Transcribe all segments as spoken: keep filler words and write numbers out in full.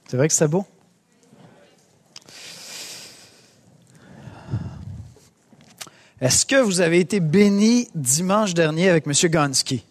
C'est vrai que c'était beau? Est-ce que vous avez été béni dimanche dernier avec M. Gonski?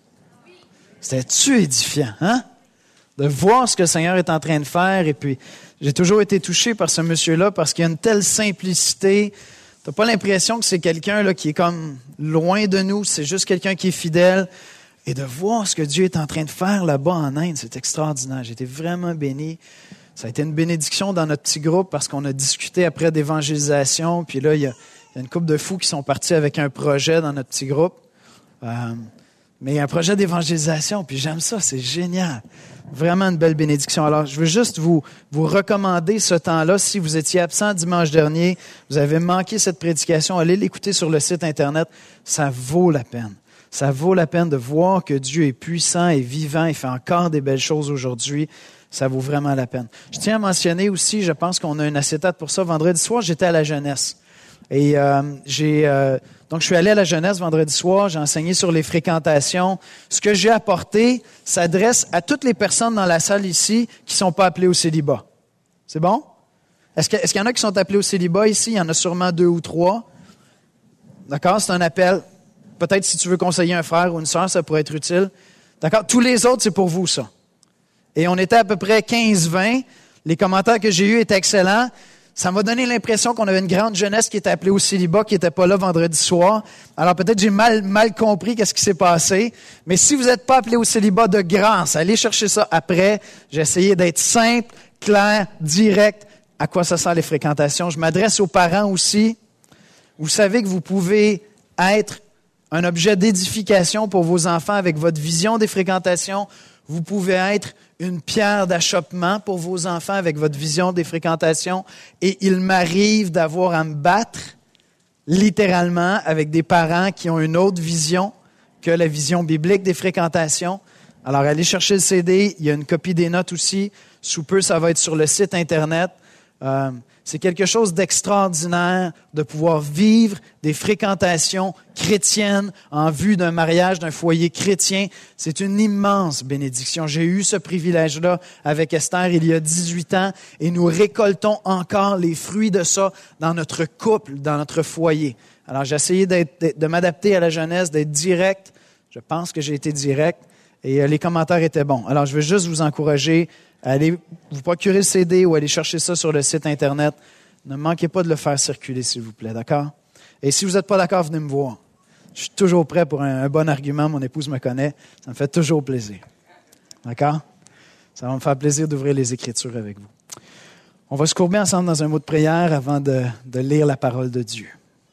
C'était-tu édifiant, hein? De voir ce que le Seigneur est en train de faire. Et puis, j'ai toujours été touché par ce monsieur-là parce qu'il y a une telle simplicité. Tu n'as pas l'impression que c'est quelqu'un là, qui est comme loin de nous. C'est juste quelqu'un qui est fidèle. Et de voir ce que Dieu est en train de faire là-bas en Inde, c'est extraordinaire. J'ai été vraiment béni. Ça a été une bénédiction dans notre petit groupe parce qu'on a discuté après d'évangélisation. Puis là, il y a, il y a une couple de fous qui sont partis avec un projet dans notre petit groupe. Euh, mais un projet d'évangélisation. Puis j'aime ça, c'est génial. Vraiment une belle bénédiction. Alors, je veux juste vous, vous recommander ce temps-là. Si vous étiez absent dimanche dernier, vous avez manqué cette prédication, allez l'écouter sur le site Internet. Ça vaut la peine. Ça vaut la peine de voir que Dieu est puissant et vivant et fait encore des belles choses aujourd'hui. Ça vaut vraiment la peine. Je tiens à mentionner aussi, je pense qu'on a un acétate pour ça. Vendredi soir, j'étais à la jeunesse. Et euh, j'ai euh, donc je suis allé à la jeunesse vendredi soir, j'ai enseigné sur les fréquentations. Ce que j'ai apporté s'adresse à toutes les personnes dans la salle ici qui ne sont pas appelées au célibat. C'est bon? Est-ce, que, est-ce qu'il y en a qui sont appelés au célibat ici? Il y en a sûrement deux ou trois. D'accord? C'est un appel. Peut-être si tu veux conseiller un frère ou une sœur, ça pourrait être utile. D'accord? Tous les autres, c'est pour vous, ça. Et on était à peu près quinze vingt. Les commentaires que j'ai eus étaient excellents. Ça m'a donné l'impression qu'on avait une grande jeunesse qui était appelée au célibat, qui n'était pas là vendredi soir. Alors peut-être j'ai mal, mal compris qu'est-ce qui s'est passé. Mais si vous n'êtes pas appelé au célibat de grâce, allez chercher ça après. J'ai essayé d'être simple, clair, direct. À quoi ça sert les fréquentations? Je m'adresse aux parents aussi. Vous savez que vous pouvez être un objet d'édification pour vos enfants avec votre vision des fréquentations. Vous pouvez être une pierre d'achoppement pour vos enfants avec votre vision des fréquentations. Et il m'arrive d'avoir à me battre, littéralement, avec des parents qui ont une autre vision que la vision biblique des fréquentations. Alors, allez chercher le C D. Il y a une copie des notes aussi. Sous peu, ça va être sur le site Internet. Euh, c'est quelque chose d'extraordinaire de pouvoir vivre des fréquentations chrétiennes en vue d'un mariage, d'un foyer chrétien. C'est une immense bénédiction. J'ai eu ce privilège-là avec Esther il y a dix-huit ans et nous récoltons encore les fruits de ça dans notre couple, dans notre foyer. Alors, j'ai essayé d'être, de m'adapter à la jeunesse, d'être direct. Je pense que j'ai été direct et les commentaires étaient bons. Alors, je veux juste vous encourager. Allez vous procurer le C D ou allez chercher ça sur le site Internet. Ne manquez pas de le faire circuler, s'il vous plaît, d'accord? Et si vous n'êtes pas d'accord, venez me voir. Je suis toujours prêt pour un, un bon argument. Mon épouse me connaît. Ça me fait toujours plaisir. D'accord? Ça va me faire plaisir d'ouvrir les Écritures avec vous. On va se courber ensemble dans un mot de prière avant de, de lire la parole de Dieu.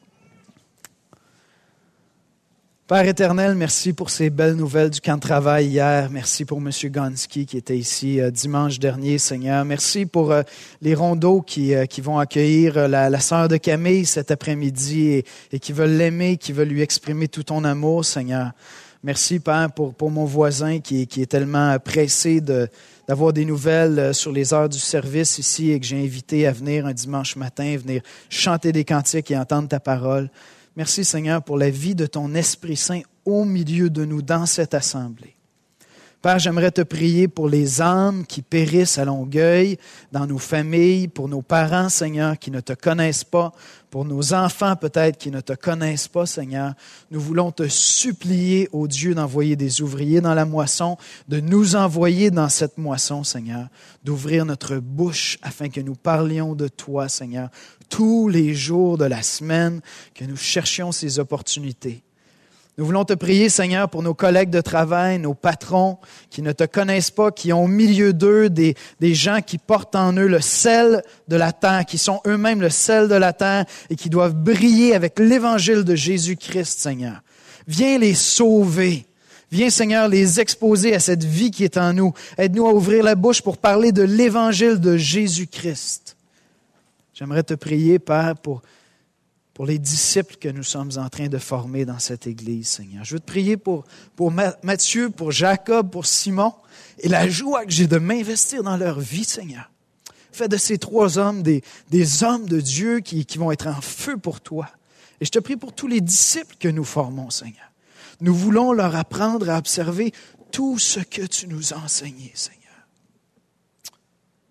Père éternel, merci pour ces belles nouvelles du camp de travail hier. Merci pour M. Gonski qui était ici euh, dimanche dernier, Seigneur. Merci pour euh, les rondeaux qui, euh, qui vont accueillir euh, la, la sœur de Camille cet après-midi et, et qui veulent l'aimer, qui veulent lui exprimer tout ton amour, Seigneur. Merci, Père, pour, pour mon voisin qui, qui est tellement pressé de, d'avoir des nouvelles sur les heures du service ici et que j'ai invité à venir un dimanche matin, venir chanter des cantiques et entendre ta parole. Merci, Seigneur, pour la vie de ton Esprit Saint au milieu de nous dans cette assemblée. Père, j'aimerais te prier pour les âmes qui périssent à Longueuil, dans nos familles, pour nos parents, Seigneur, qui ne te connaissent pas, pour nos enfants peut-être qui ne te connaissent pas, Seigneur. Nous voulons te supplier, ô Dieu, d'envoyer des ouvriers dans la moisson, de nous envoyer dans cette moisson, Seigneur, d'ouvrir notre bouche afin que nous parlions de toi, Seigneur, tous les jours de la semaine, que nous cherchions ces opportunités. Nous voulons te prier, Seigneur, pour nos collègues de travail, nos patrons qui ne te connaissent pas, qui ont au milieu d'eux des, des gens qui portent en eux le sel de la terre, qui sont eux-mêmes le sel de la terre et qui doivent briller avec l'évangile de Jésus-Christ, Seigneur. Viens les sauver. Viens, Seigneur, les exposer à cette vie qui est en nous. Aide-nous à ouvrir la bouche pour parler de l'évangile de Jésus-Christ. J'aimerais te prier, Père, pour, pour les disciples que nous sommes en train de former dans cette Église, Seigneur. Je veux te prier pour, pour Matthieu, pour Jacob, pour Simon, et la joie que j'ai de m'investir dans leur vie, Seigneur. Fais de ces trois hommes des, des hommes de Dieu qui, qui vont être en feu pour toi. Et je te prie pour tous les disciples que nous formons, Seigneur. Nous voulons leur apprendre à observer tout ce que tu nous as enseigné, Seigneur.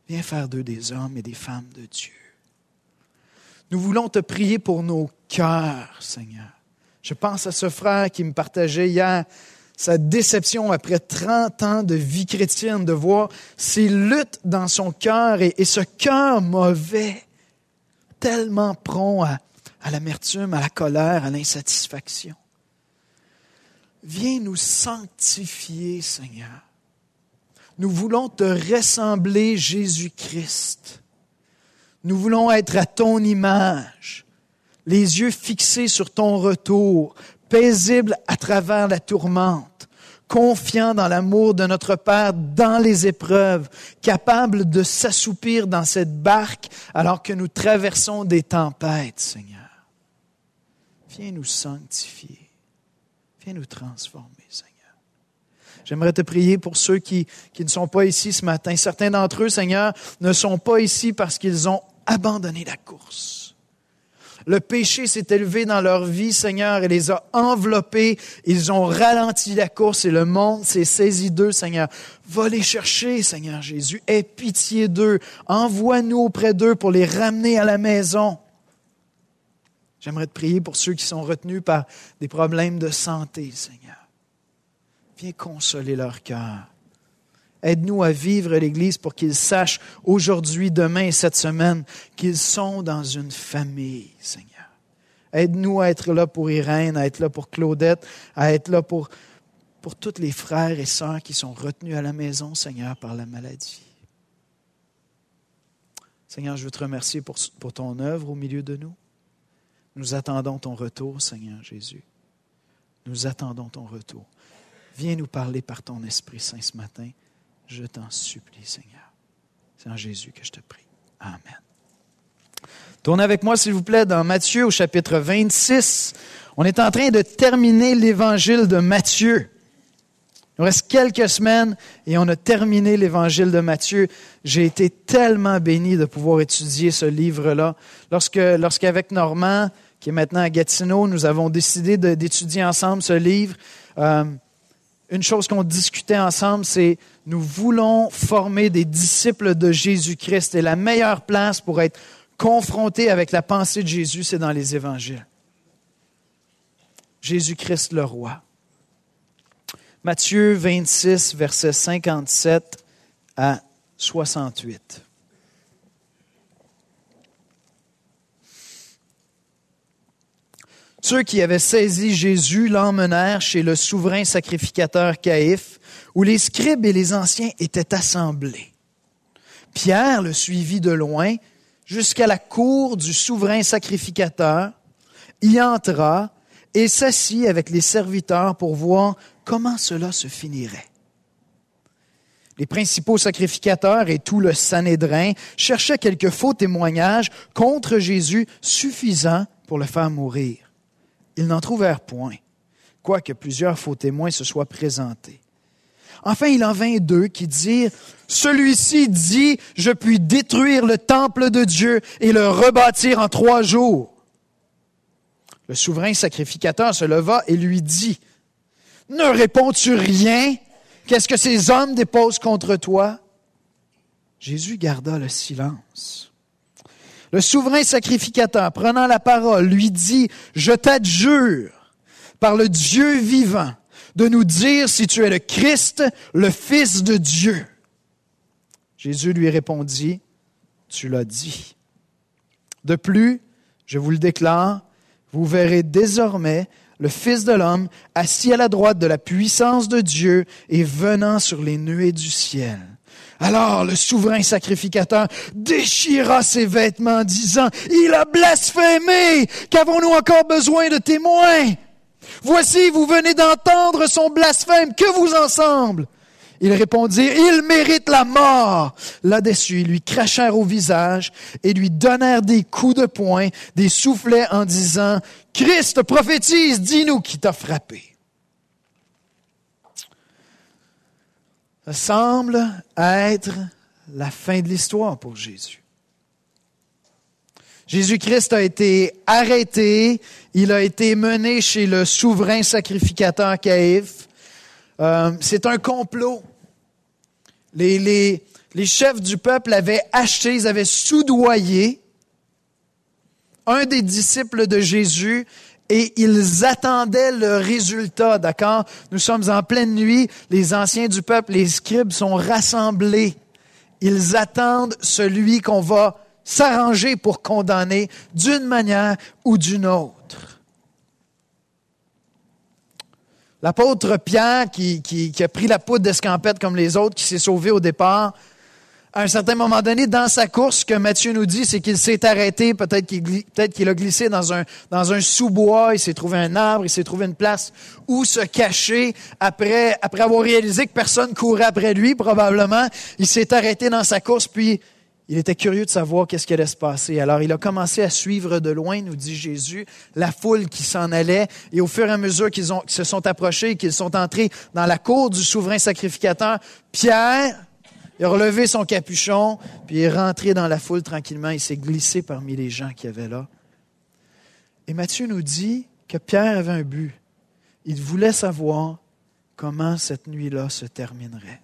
Viens faire d'eux des hommes et des femmes de Dieu. Nous voulons te prier pour nos cœurs, Seigneur. Je pense à ce frère qui me partageait hier sa déception après trente ans de vie chrétienne, de voir ses luttes dans son cœur et, et ce cœur mauvais, tellement prompt à, à l'amertume, à la colère, à l'insatisfaction. Viens nous sanctifier, Seigneur. Nous voulons te ressembler, Jésus-Christ. Nous voulons être à ton image, les yeux fixés sur ton retour, paisibles à travers la tourmente, confiants dans l'amour de notre Père dans les épreuves, capables de s'assoupir dans cette barque alors que nous traversons des tempêtes, Seigneur. Viens nous sanctifier. Viens nous transformer, Seigneur. J'aimerais te prier pour ceux qui, qui ne sont pas ici ce matin. Certains d'entre eux, Seigneur, ne sont pas ici parce qu'ils ont abandonné la course. Le péché s'est élevé dans leur vie, Seigneur, et les a enveloppés. Ils ont ralenti la course et le monde s'est saisi d'eux, Seigneur. Va les chercher, Seigneur Jésus. Aie pitié d'eux. Envoie-nous auprès d'eux pour les ramener à la maison. J'aimerais te prier pour ceux qui sont retenus par des problèmes de santé, Seigneur. Viens consoler leur cœur. Aide-nous à vivre l'Église pour qu'ils sachent aujourd'hui, demain et cette semaine qu'ils sont dans une famille, Seigneur. Aide-nous à être là pour Irène, à être là pour Claudette, à être là pour, pour tous les frères et sœurs qui sont retenus à la maison, Seigneur, par la maladie. Seigneur, je veux te remercier pour, pour ton œuvre au milieu de nous. Nous attendons ton retour, Seigneur Jésus. Nous attendons ton retour. Viens nous parler par ton Esprit Saint ce matin. Je t'en supplie, Seigneur. C'est en Jésus que je te prie. Amen. Tournez avec moi, s'il vous plaît, dans Matthieu au chapitre vingt-six. On est en train de terminer l'évangile de Matthieu. Il nous reste quelques semaines et on a terminé l'évangile de Matthieu. J'ai été tellement béni de pouvoir étudier ce livre-là. Lorsque, lorsqu'avec Normand, qui est maintenant à Gatineau, nous avons décidé de, d'étudier ensemble ce livre, euh, une chose qu'on discutait ensemble, c'est nous voulons former des disciples de Jésus-Christ. Et la meilleure place pour être confronté avec la pensée de Jésus, c'est dans les évangiles. Jésus-Christ le roi. Matthieu vingt-six, versets cinquante-sept à soixante-huit. Ceux qui avaient saisi Jésus l'emmenèrent chez le souverain sacrificateur Caïphe, où les scribes et les anciens étaient assemblés. Pierre le suivit de loin jusqu'à la cour du souverain sacrificateur, y entra et s'assit avec les serviteurs pour voir comment cela se finirait. Les principaux sacrificateurs et tout le Sanhédrin cherchaient quelques faux témoignages contre Jésus suffisants pour le faire mourir. Ils n'en trouvèrent point, quoique plusieurs faux témoins se soient présentés. Enfin, il en vint deux qui dirent, « Celui-ci dit, je puis détruire le temple de Dieu et le rebâtir en trois jours. » Le souverain sacrificateur se leva et lui dit, « Ne réponds-tu rien? Qu'est-ce que ces hommes déposent contre toi? » Jésus garda le silence. Le souverain sacrificateur, prenant la parole, lui dit, « Je t'adjure, par le Dieu vivant, de nous dire si tu es le Christ, le Fils de Dieu. » Jésus lui répondit, « Tu l'as dit. De plus, je vous le déclare, vous verrez désormais le Fils de l'homme assis à la droite de la puissance de Dieu et venant sur les nuées du ciel. » Alors le souverain sacrificateur déchira ses vêtements en disant, « Il a blasphémé! Qu'avons-nous encore besoin de témoins? Voici, vous venez d'entendre son blasphème. Que vous en semble? » Ils répondirent, « Il mérite la mort. » Là-dessus, ils lui crachèrent au visage et lui donnèrent des coups de poing, des soufflets en disant, « Christ, prophétise, dis-nous qui t'a frappé. » Ça semble être la fin de l'histoire pour Jésus. Jésus-Christ a été arrêté, il a été mené chez le souverain sacrificateur Caïphe. Euh, c'est un complot. Les, les, Les chefs du peuple avaient acheté, ils avaient soudoyé un des disciples de Jésus et ils attendaient le résultat, d'accord? Nous sommes en pleine nuit, les anciens du peuple, les scribes sont rassemblés. Ils attendent celui qu'on va s'arranger pour condamner d'une manière ou d'une autre. L'apôtre Pierre, qui, qui, qui a pris la poudre d'escampette comme les autres, qui s'est sauvé au départ, à un certain moment donné, dans sa course, ce que Matthieu nous dit, c'est qu'il s'est arrêté, peut-être qu'il, peut-être qu'il a glissé dans un, dans un sous-bois, il s'est trouvé un arbre, il s'est trouvé une place où se cacher. Après, après avoir réalisé que personne courait après lui, probablement, il s'est arrêté dans sa course, puis il était curieux de savoir qu'est-ce qui allait se passer. Alors, il a commencé à suivre de loin, nous dit Jésus, la foule qui s'en allait. Et au fur et à mesure qu'ils, ont, qu'ils se sont approchés et qu'ils sont entrés dans la cour du souverain sacrificateur, Pierre, il a relevé son capuchon, puis il est rentré dans la foule tranquillement. Il s'est glissé parmi les gens qui avaient là. Et Matthieu nous dit que Pierre avait un but. Il voulait savoir comment cette nuit-là se terminerait.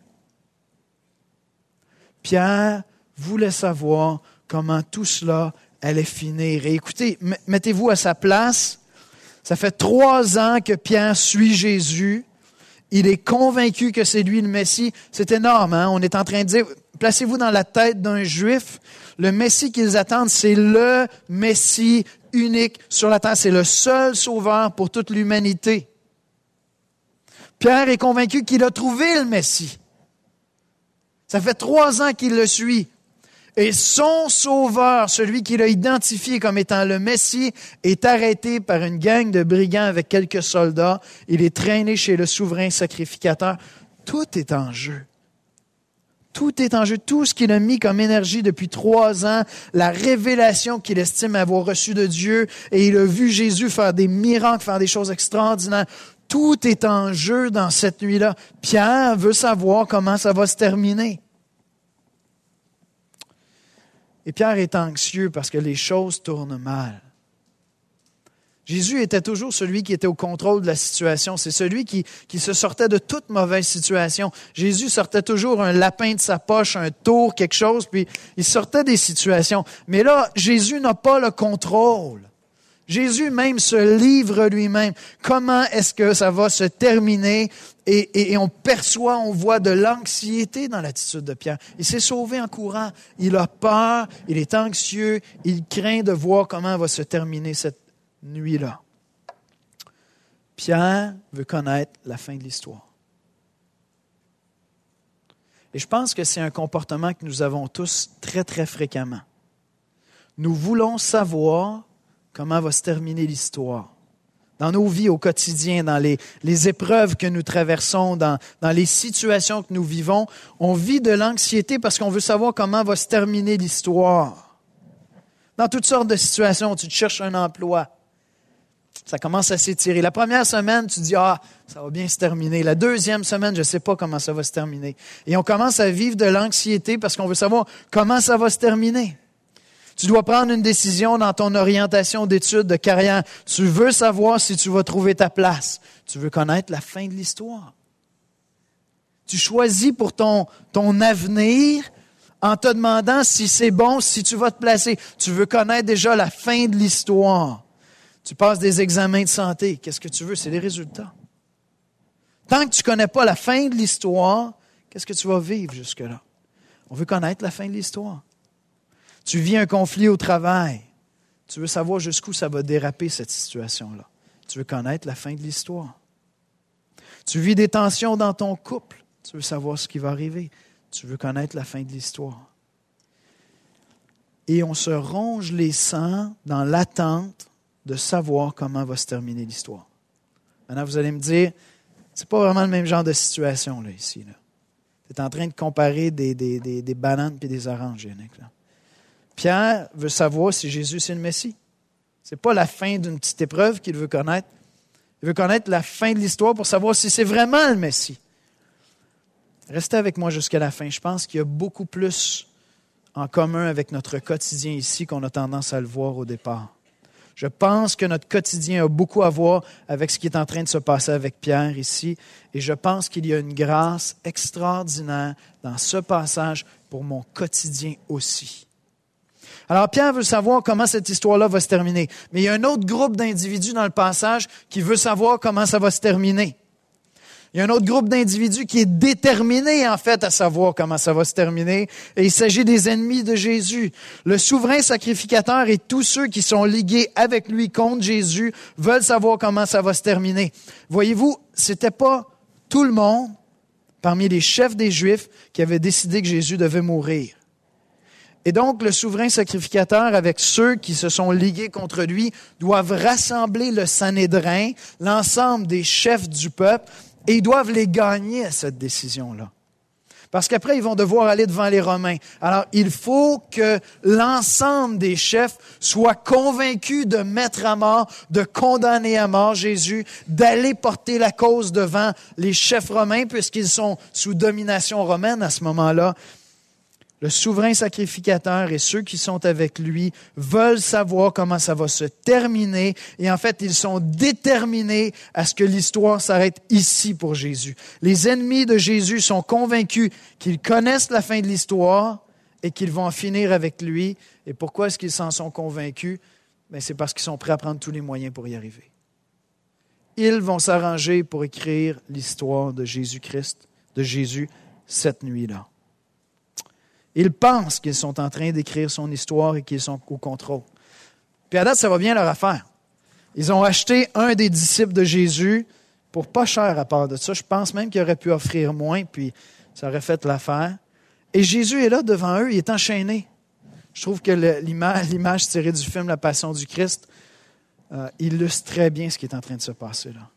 Pierre voulait savoir comment tout cela allait finir. Et écoutez, mettez-vous à sa place. Ça fait trois ans que Pierre suit Jésus. Il est convaincu que c'est lui le Messie. C'est énorme, hein? On est en train de dire, placez-vous dans la tête d'un Juif. Le Messie qu'ils attendent, c'est le Messie unique sur la terre. C'est le seul sauveur pour toute l'humanité. Pierre est convaincu qu'il a trouvé le Messie. Ça fait trois ans qu'il le suit. Et son sauveur, celui qu'il a identifié comme étant le Messie, est arrêté par une gang de brigands avec quelques soldats. Il est traîné chez le souverain sacrificateur. Tout est en jeu. Tout est en jeu. Tout ce qu'il a mis comme énergie depuis trois ans, la révélation qu'il estime avoir reçue de Dieu, et il a vu Jésus faire des miracles, faire des choses extraordinaires. Tout est en jeu dans cette nuit-là. Pierre veut savoir comment ça va se terminer. Et Pierre est anxieux parce que les choses tournent mal. Jésus était toujours celui qui était au contrôle de la situation. C'est celui qui, qui se sortait de toute mauvaise situation. Jésus sortait toujours un lapin de sa poche, un tour, quelque chose, puis il sortait des situations. Mais là, Jésus n'a pas le contrôle. Jésus même se livre lui-même. Comment est-ce que ça va se terminer? Et, et, et on perçoit, on voit de l'anxiété dans l'attitude de Pierre. Il s'est sauvé en courant. Il a peur, il est anxieux, il craint de voir comment va se terminer cette nuit-là. Pierre veut connaître la fin de l'histoire. Et je pense que c'est un comportement que nous avons tous très, très fréquemment. Nous voulons savoir comment va se terminer l'histoire. Dans nos vies au quotidien, dans les, les épreuves que nous traversons, dans, dans les situations que nous vivons, on vit de l'anxiété parce qu'on veut savoir comment va se terminer l'histoire. Dans toutes sortes de situations, tu te cherches un emploi. Ça commence à s'étirer. La première semaine, tu dis « Ah, ça va bien se terminer. » La deuxième semaine, je ne sais pas comment ça va se terminer. Et on commence à vivre de l'anxiété parce qu'on veut savoir comment ça va se terminer. Tu dois prendre une décision dans ton orientation d'études, de carrière. Tu veux savoir si tu vas trouver ta place. Tu veux connaître la fin de l'histoire. Tu choisis pour ton, ton avenir en te demandant si c'est bon, si tu vas te placer. Tu veux connaître déjà la fin de l'histoire. Tu passes des examens de santé. Qu'est-ce que tu veux? C'est les résultats. Tant que tu ne connais pas la fin de l'histoire, qu'est-ce que tu vas vivre jusque-là? On veut connaître la fin de l'histoire. Tu vis un conflit au travail. Tu veux savoir jusqu'où ça va déraper, cette situation-là. Tu veux connaître la fin de l'histoire. Tu vis des tensions dans ton couple. Tu veux savoir ce qui va arriver. Tu veux connaître la fin de l'histoire. Et on se ronge les sangs dans l'attente de savoir comment va se terminer l'histoire. Maintenant, vous allez me dire, c'est pas vraiment le même genre de situation là, ici. Là. Tu es en train de comparer des, des, des, des bananes et des oranges, Yannick, là. Pierre veut savoir si Jésus c'est le Messie. Ce n'est pas la fin d'une petite épreuve qu'il veut connaître. Il veut connaître la fin de l'histoire pour savoir si c'est vraiment le Messie. Restez avec moi jusqu'à la fin. Je pense qu'il y a beaucoup plus en commun avec notre quotidien ici qu'on a tendance à le voir au départ. Je pense que notre quotidien a beaucoup à voir avec ce qui est en train de se passer avec Pierre ici. Et je pense qu'il y a une grâce extraordinaire dans ce passage pour mon quotidien aussi. Alors, Pierre veut savoir comment cette histoire-là va se terminer. Mais il y a un autre groupe d'individus dans le passage qui veut savoir comment ça va se terminer. Il y a un autre groupe d'individus qui est déterminé, en fait, à savoir comment ça va se terminer. Et il s'agit des ennemis de Jésus. Le souverain sacrificateur et tous ceux qui sont ligués avec lui contre Jésus veulent savoir comment ça va se terminer. Voyez-vous, c'était pas tout le monde, parmi les chefs des Juifs, qui avait décidé que Jésus devait mourir. Et donc, le souverain sacrificateur, avec ceux qui se sont ligués contre lui, doivent rassembler le Sanhédrin, l'ensemble des chefs du peuple, et ils doivent les gagner à cette décision-là. Parce qu'après, ils vont devoir aller devant les Romains. Alors, il faut que l'ensemble des chefs soient convaincus de mettre à mort, de condamner à mort Jésus, d'aller porter la cause devant les chefs romains, puisqu'ils sont sous domination romaine à ce moment-là. Le souverain sacrificateur et ceux qui sont avec lui veulent savoir comment ça va se terminer. Et en fait, ils sont déterminés à ce que l'histoire s'arrête ici pour Jésus. Les ennemis de Jésus sont convaincus qu'ils connaissent la fin de l'histoire et qu'ils vont en finir avec lui. Et pourquoi est-ce qu'ils s'en sont convaincus? Bien, c'est parce qu'ils sont prêts à prendre tous les moyens pour y arriver. Ils vont s'arranger pour écrire l'histoire de Jésus-Christ, de Jésus, cette nuit-là. Ils pensent qu'ils sont en train d'écrire son histoire et qu'ils sont au contrôle. Puis à date, ça va bien leur affaire. Ils ont acheté un des disciples de Jésus pour pas cher à part de ça. Je pense même qu'il aurait pu offrir moins, puis ça aurait fait l'affaire. Et Jésus est là devant eux, il est enchaîné. Je trouve que le, l'image, l'image tirée du film La Passion du Christ euh, illustre très bien ce qui est en train de se passer là.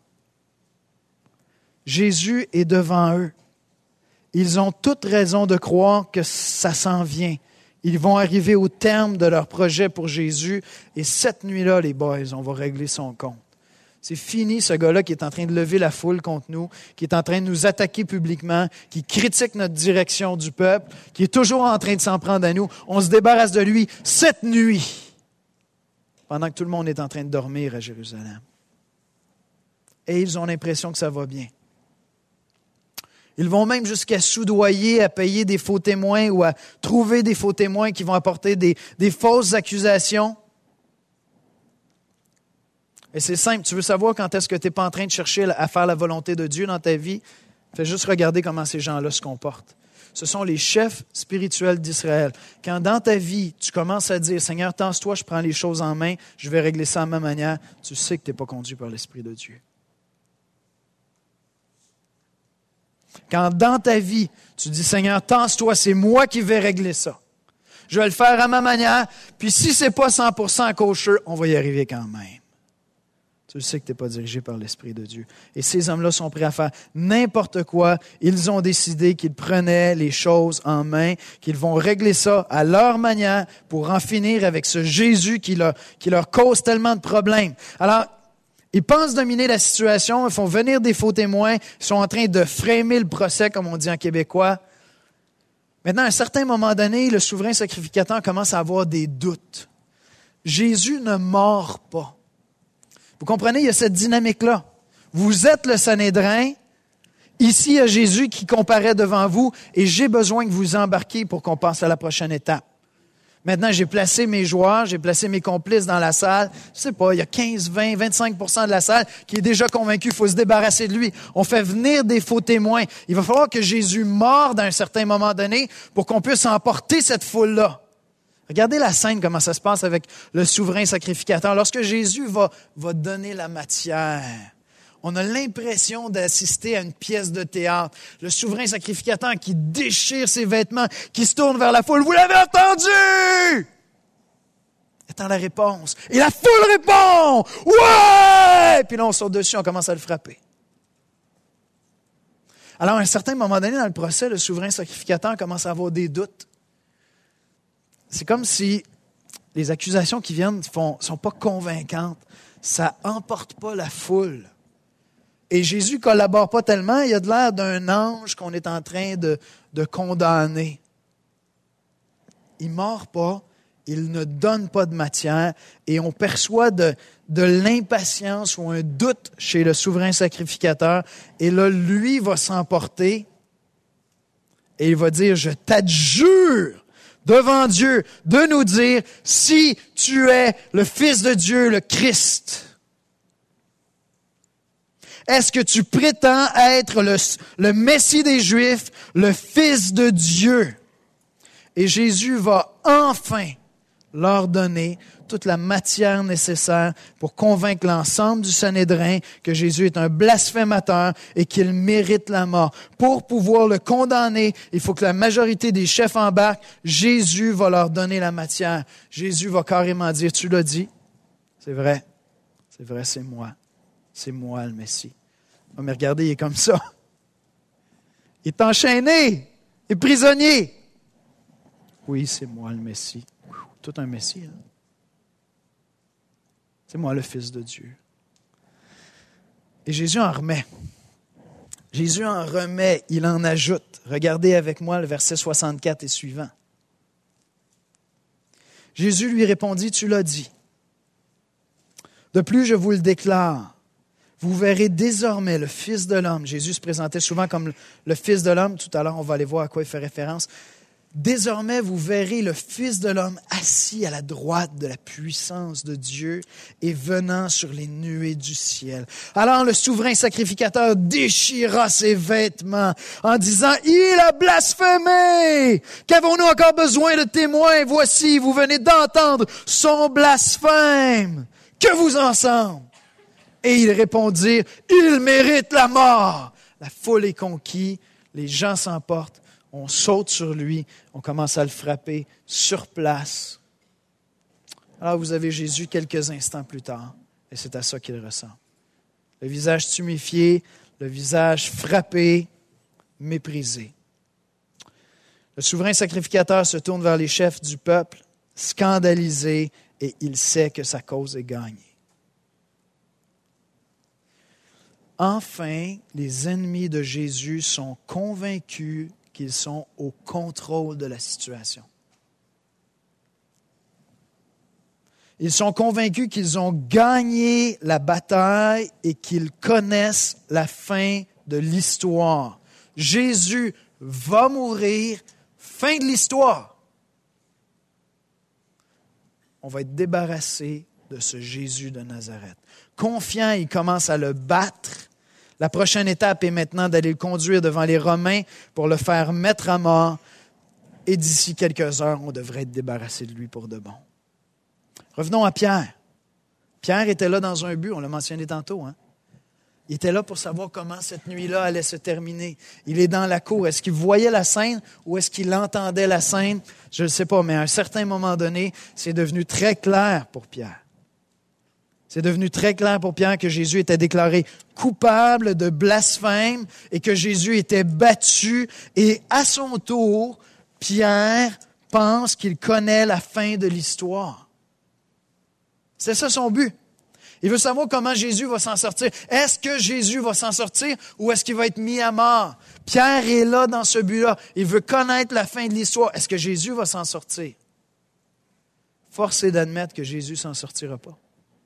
Jésus est devant eux. Ils ont toute raison de croire que ça s'en vient. Ils vont arriver au terme de leur projet pour Jésus. Et cette nuit-là, les boys, on va régler son compte. C'est fini ce gars-là qui est en train de lever la foule contre nous, qui est en train de nous attaquer publiquement, qui critique notre direction du peuple, qui est toujours en train de s'en prendre à nous. On se débarrasse de lui cette nuit, pendant que tout le monde est en train de dormir à Jérusalem. Et ils ont l'impression que ça va bien. Ils vont même jusqu'à soudoyer, à payer des faux témoins ou à trouver des faux témoins qui vont apporter des, des fausses accusations. Et c'est simple, tu veux savoir quand est-ce que tu n'es pas en train de chercher à faire la volonté de Dieu dans ta vie? Fais juste regarder comment ces gens-là se comportent. Ce sont les chefs spirituels d'Israël. Quand dans ta vie, tu commences à dire « Seigneur, tasse-toi, je prends les choses en main, je vais régler ça à ma manière », tu sais que tu n'es pas conduit par l'Esprit de Dieu. Quand dans ta vie, tu dis « Seigneur, tasse-toi, c'est moi qui vais régler ça. Je vais le faire à ma manière, puis si ce n'est pas cent pour cent kosher, on va y arriver quand même. » Tu sais que tu n'es pas dirigé par l'Esprit de Dieu. Et ces hommes-là sont prêts à faire n'importe quoi. Ils ont décidé qu'ils prenaient les choses en main, qu'ils vont régler ça à leur manière pour en finir avec ce Jésus qui leur, qui leur cause tellement de problèmes. Alors, ils pensent dominer la situation, ils font venir des faux témoins, ils sont en train de framer le procès, comme on dit en québécois. Maintenant, à un certain moment donné, le souverain sacrificateur commence à avoir des doutes. Jésus ne mord pas. Vous comprenez, il y a cette dynamique-là. Vous êtes le Sanhédrin, ici il y a Jésus qui comparaît devant vous, et j'ai besoin que vous embarquiez pour qu'on passe à la prochaine étape. Maintenant, j'ai placé mes joueurs, j'ai placé mes complices dans la salle. Je sais pas, il y a quinze, vingt, vingt-cinq pour cent de la salle qui est déjà convaincu qu'il faut se débarrasser de lui. On fait venir des faux témoins. Il va falloir que Jésus morde à un certain moment donné pour qu'on puisse emporter cette foule-là. Regardez la scène, comment ça se passe avec le souverain sacrificateur. Lorsque Jésus va, va donner la matière, on a l'impression d'assister à une pièce de théâtre. Le souverain sacrificateur qui déchire ses vêtements, qui se tourne vers la foule. « Vous l'avez entendu! » Attends la réponse. Et la foule répond « Ouais! » Puis là, on saute dessus, on commence à le frapper. Alors, à un certain moment donné dans le procès, le souverain sacrificateur commence à avoir des doutes. C'est comme si les accusations qui viennent ne sont pas convaincantes. Ça n'emporte pas la foule. Et Jésus ne collabore pas tellement. Il a de l'air d'un ange qu'on est en train de, de condamner. Il ne mord pas. il ne donne pas de matière et on perçoit de, de l'impatience ou un doute chez le souverain sacrificateur. Et là, lui va s'emporter et il va dire, je t'adjure devant Dieu de nous dire si tu es le Fils de Dieu, le Christ. Est-ce que tu prétends être le, le Messie des Juifs, le Fils de Dieu? Et Jésus va enfin leur donner toute la matière nécessaire pour convaincre l'ensemble du Sanhédrin que Jésus est un blasphémateur et qu'il mérite la mort. Pour pouvoir le condamner, il faut que la majorité des chefs embarquent. Jésus va leur donner la matière. Jésus va carrément dire, tu l'as dit, c'est vrai, c'est vrai, c'est moi. C'est moi le Messie. Oh, mais regardez, il est comme ça. Il est enchaîné, il est prisonnier. Oui, c'est moi le Messie. Tout un Messie. Hein? C'est moi le Fils de Dieu. Et Jésus en remet. Jésus en remet, il en ajoute. Regardez avec moi le verset soixante-quatre et suivant. Jésus lui répondit, tu l'as dit. De plus, je vous le déclare. Vous verrez désormais le Fils de l'homme. Jésus se présentait souvent comme le Fils de l'homme. Tout à l'heure, on va aller voir à quoi il fait référence. Désormais, vous verrez le Fils de l'homme assis à la droite de la puissance de Dieu et venant sur les nuées du ciel. Alors le souverain sacrificateur déchira ses vêtements en disant, « Il a blasphémé! Qu'avons-nous encore besoin de témoins? Voici, vous venez d'entendre son blasphème. Que vous en semble? » Et ils répondirent, « Il mérite la mort. » La foule est conquise, les gens s'emportent, on saute sur lui, on commence à le frapper sur place. Alors vous avez Jésus quelques instants plus tard, et c'est à ça qu'il ressemble. Le visage tuméfié, le visage frappé, méprisé. Le souverain sacrificateur se tourne vers les chefs du peuple, scandalisé, et il sait que sa cause est gagnée. Enfin, les ennemis de Jésus sont convaincus qu'ils sont au contrôle de la situation. Ils sont convaincus qu'ils ont gagné la bataille et qu'ils connaissent la fin de l'histoire. Jésus va mourir, fin de l'histoire. On va être débarrassé de ce Jésus de Nazareth. Confiant, il commence à le battre. La prochaine étape est maintenant d'aller le conduire devant les Romains pour le faire mettre à mort. Et d'ici quelques heures, on devrait être débarrassé de lui pour de bon. Revenons à Pierre. Pierre était là dans un but, on l'a mentionné tantôt. Hein? Il était là pour savoir comment cette nuit-là allait se terminer. Il est dans la cour. Est-ce qu'il voyait la scène ou est-ce qu'il entendait la scène? Je ne sais pas, mais à un certain moment donné, c'est devenu très clair pour Pierre. C'est devenu très clair pour Pierre que Jésus était déclaré coupable de blasphème et que Jésus était battu. Et à son tour, Pierre pense qu'il connaît la fin de l'histoire. C'est ça son but. Il veut savoir comment Jésus va s'en sortir. Est-ce que Jésus va s'en sortir ou est-ce qu'il va être mis à mort? Pierre est là dans ce but-là. Il veut connaître la fin de l'histoire. Est-ce que Jésus va s'en sortir? Force est d'admettre que Jésus ne s'en sortira pas.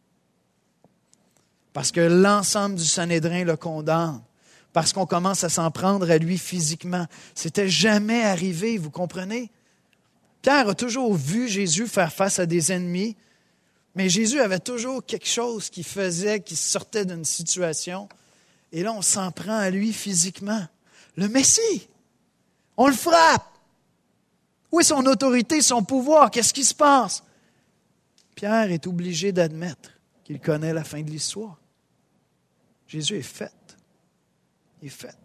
Parce que l'ensemble du Sanhédrin le condamne. Parce qu'on commence à s'en prendre à lui physiquement. C'était jamais arrivé, vous comprenez? Pierre a toujours vu Jésus faire face à des ennemis, mais Jésus avait toujours quelque chose qui faisait, qui sortait d'une situation. Et là, on s'en prend à lui physiquement. Le Messie, on le frappe. Où est son autorité, son pouvoir? Qu'est-ce qui se passe? Pierre est obligé d'admettre qu'il connaît la fin de l'histoire. Jésus est fait. Il est fait.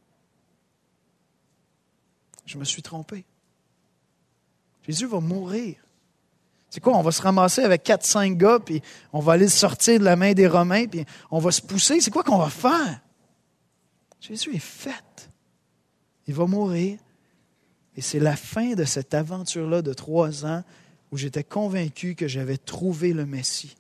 Je me suis trompé. Jésus va mourir. C'est quoi? On va se ramasser avec quatre, cinq gars, puis on va aller le sortir de la main des Romains, puis on va se pousser. C'est quoi qu'on va faire? Jésus est fait. Il va mourir. Et c'est la fin de cette aventure-là de trois ans où j'étais convaincu que j'avais trouvé le Messie.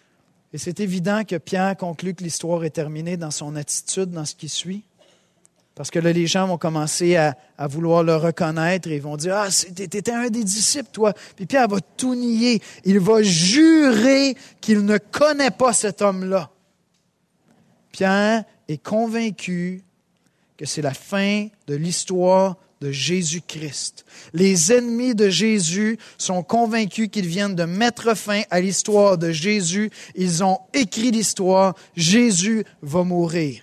Et c'est évident que Pierre conclut que l'histoire est terminée dans son attitude, dans ce qui suit. Parce que là, les gens vont commencer à, à vouloir le reconnaître et ils vont dire « Ah, t'étais un des disciples, toi. » Puis Pierre va tout nier. Il va jurer qu'il ne connaît pas cet homme-là. Pierre est convaincu que c'est la fin de l'histoire de Jésus-Christ. Les ennemis de Jésus sont convaincus qu'ils viennent de mettre fin à l'histoire de Jésus. Ils ont écrit l'histoire. Jésus va mourir.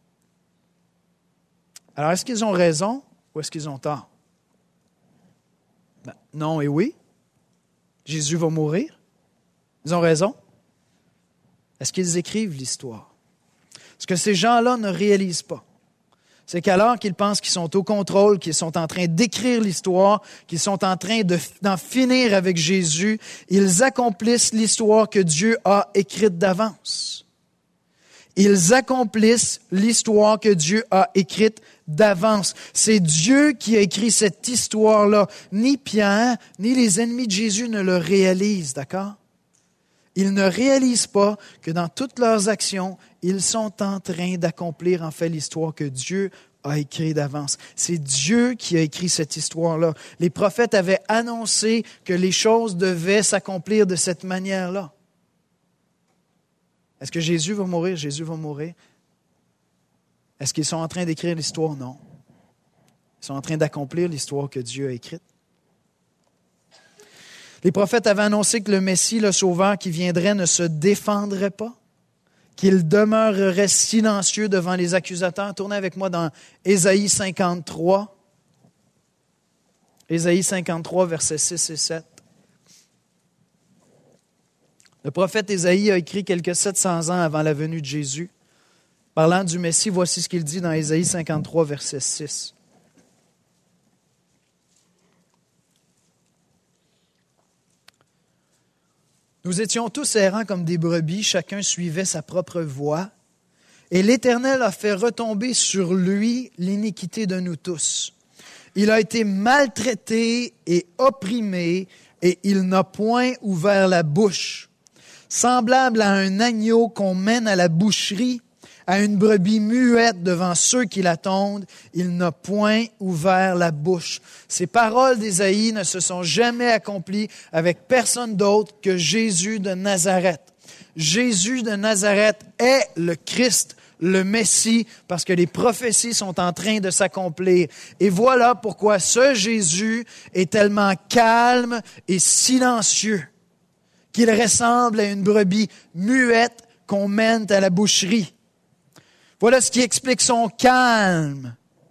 Alors, est-ce qu'ils ont raison ou est-ce qu'ils ont tort? Ben, non et oui. Jésus va mourir. Ils ont raison. Est-ce qu'ils écrivent l'histoire? Ce que ces gens-là ne réalisent pas, c'est qu'alors qu'ils pensent qu'ils sont au contrôle, qu'ils sont en train d'écrire l'histoire, qu'ils sont en train de, d'en finir avec Jésus, ils accomplissent l'histoire que Dieu a écrite d'avance. Ils accomplissent l'histoire que Dieu a écrite d'avance. C'est Dieu qui a écrit cette histoire-là. Ni Pierre, ni les ennemis de Jésus ne le réalisent, d'accord? Ils ne réalisent pas que dans toutes leurs actions, ils sont en train d'accomplir en fait l'histoire que Dieu a écrite d'avance. C'est Dieu qui a écrit cette histoire-là. Les prophètes avaient annoncé que les choses devaient s'accomplir de cette manière-là. Est-ce que Jésus va mourir? Jésus va mourir. Est-ce qu'ils sont en train d'écrire l'histoire? Non. Ils sont en train d'accomplir l'histoire que Dieu a écrite. Les prophètes avaient annoncé que le Messie, le Sauveur qui viendrait, ne se défendrait pas, qu'il demeurerait silencieux devant les accusateurs. Tournez avec moi dans Ésaïe cinquante-trois. Ésaïe cinquante-trois, versets six et sept. Le prophète Ésaïe a écrit quelques sept cents ans avant la venue de Jésus. Parlant du Messie, voici ce qu'il dit dans Ésaïe cinquante-trois, verset six. Nous étions tous errants comme des brebis, chacun suivait sa propre voie, et l'Éternel a fait retomber sur lui l'iniquité de nous tous. Il a été maltraité et opprimé, et il n'a point ouvert la bouche. Semblable à un agneau qu'on mène à la boucherie, à une brebis muette devant ceux qui l'attendent, il n'a point ouvert la bouche. Ces paroles d'Ésaïe ne se sont jamais accomplies avec personne d'autre que Jésus de Nazareth. Jésus de Nazareth est le Christ, le Messie, parce que les prophéties sont en train de s'accomplir. Et voilà pourquoi ce Jésus est tellement calme et silencieux qu'il ressemble à une brebis muette qu'on mène à la boucherie. Voilà ce qui explique son calme.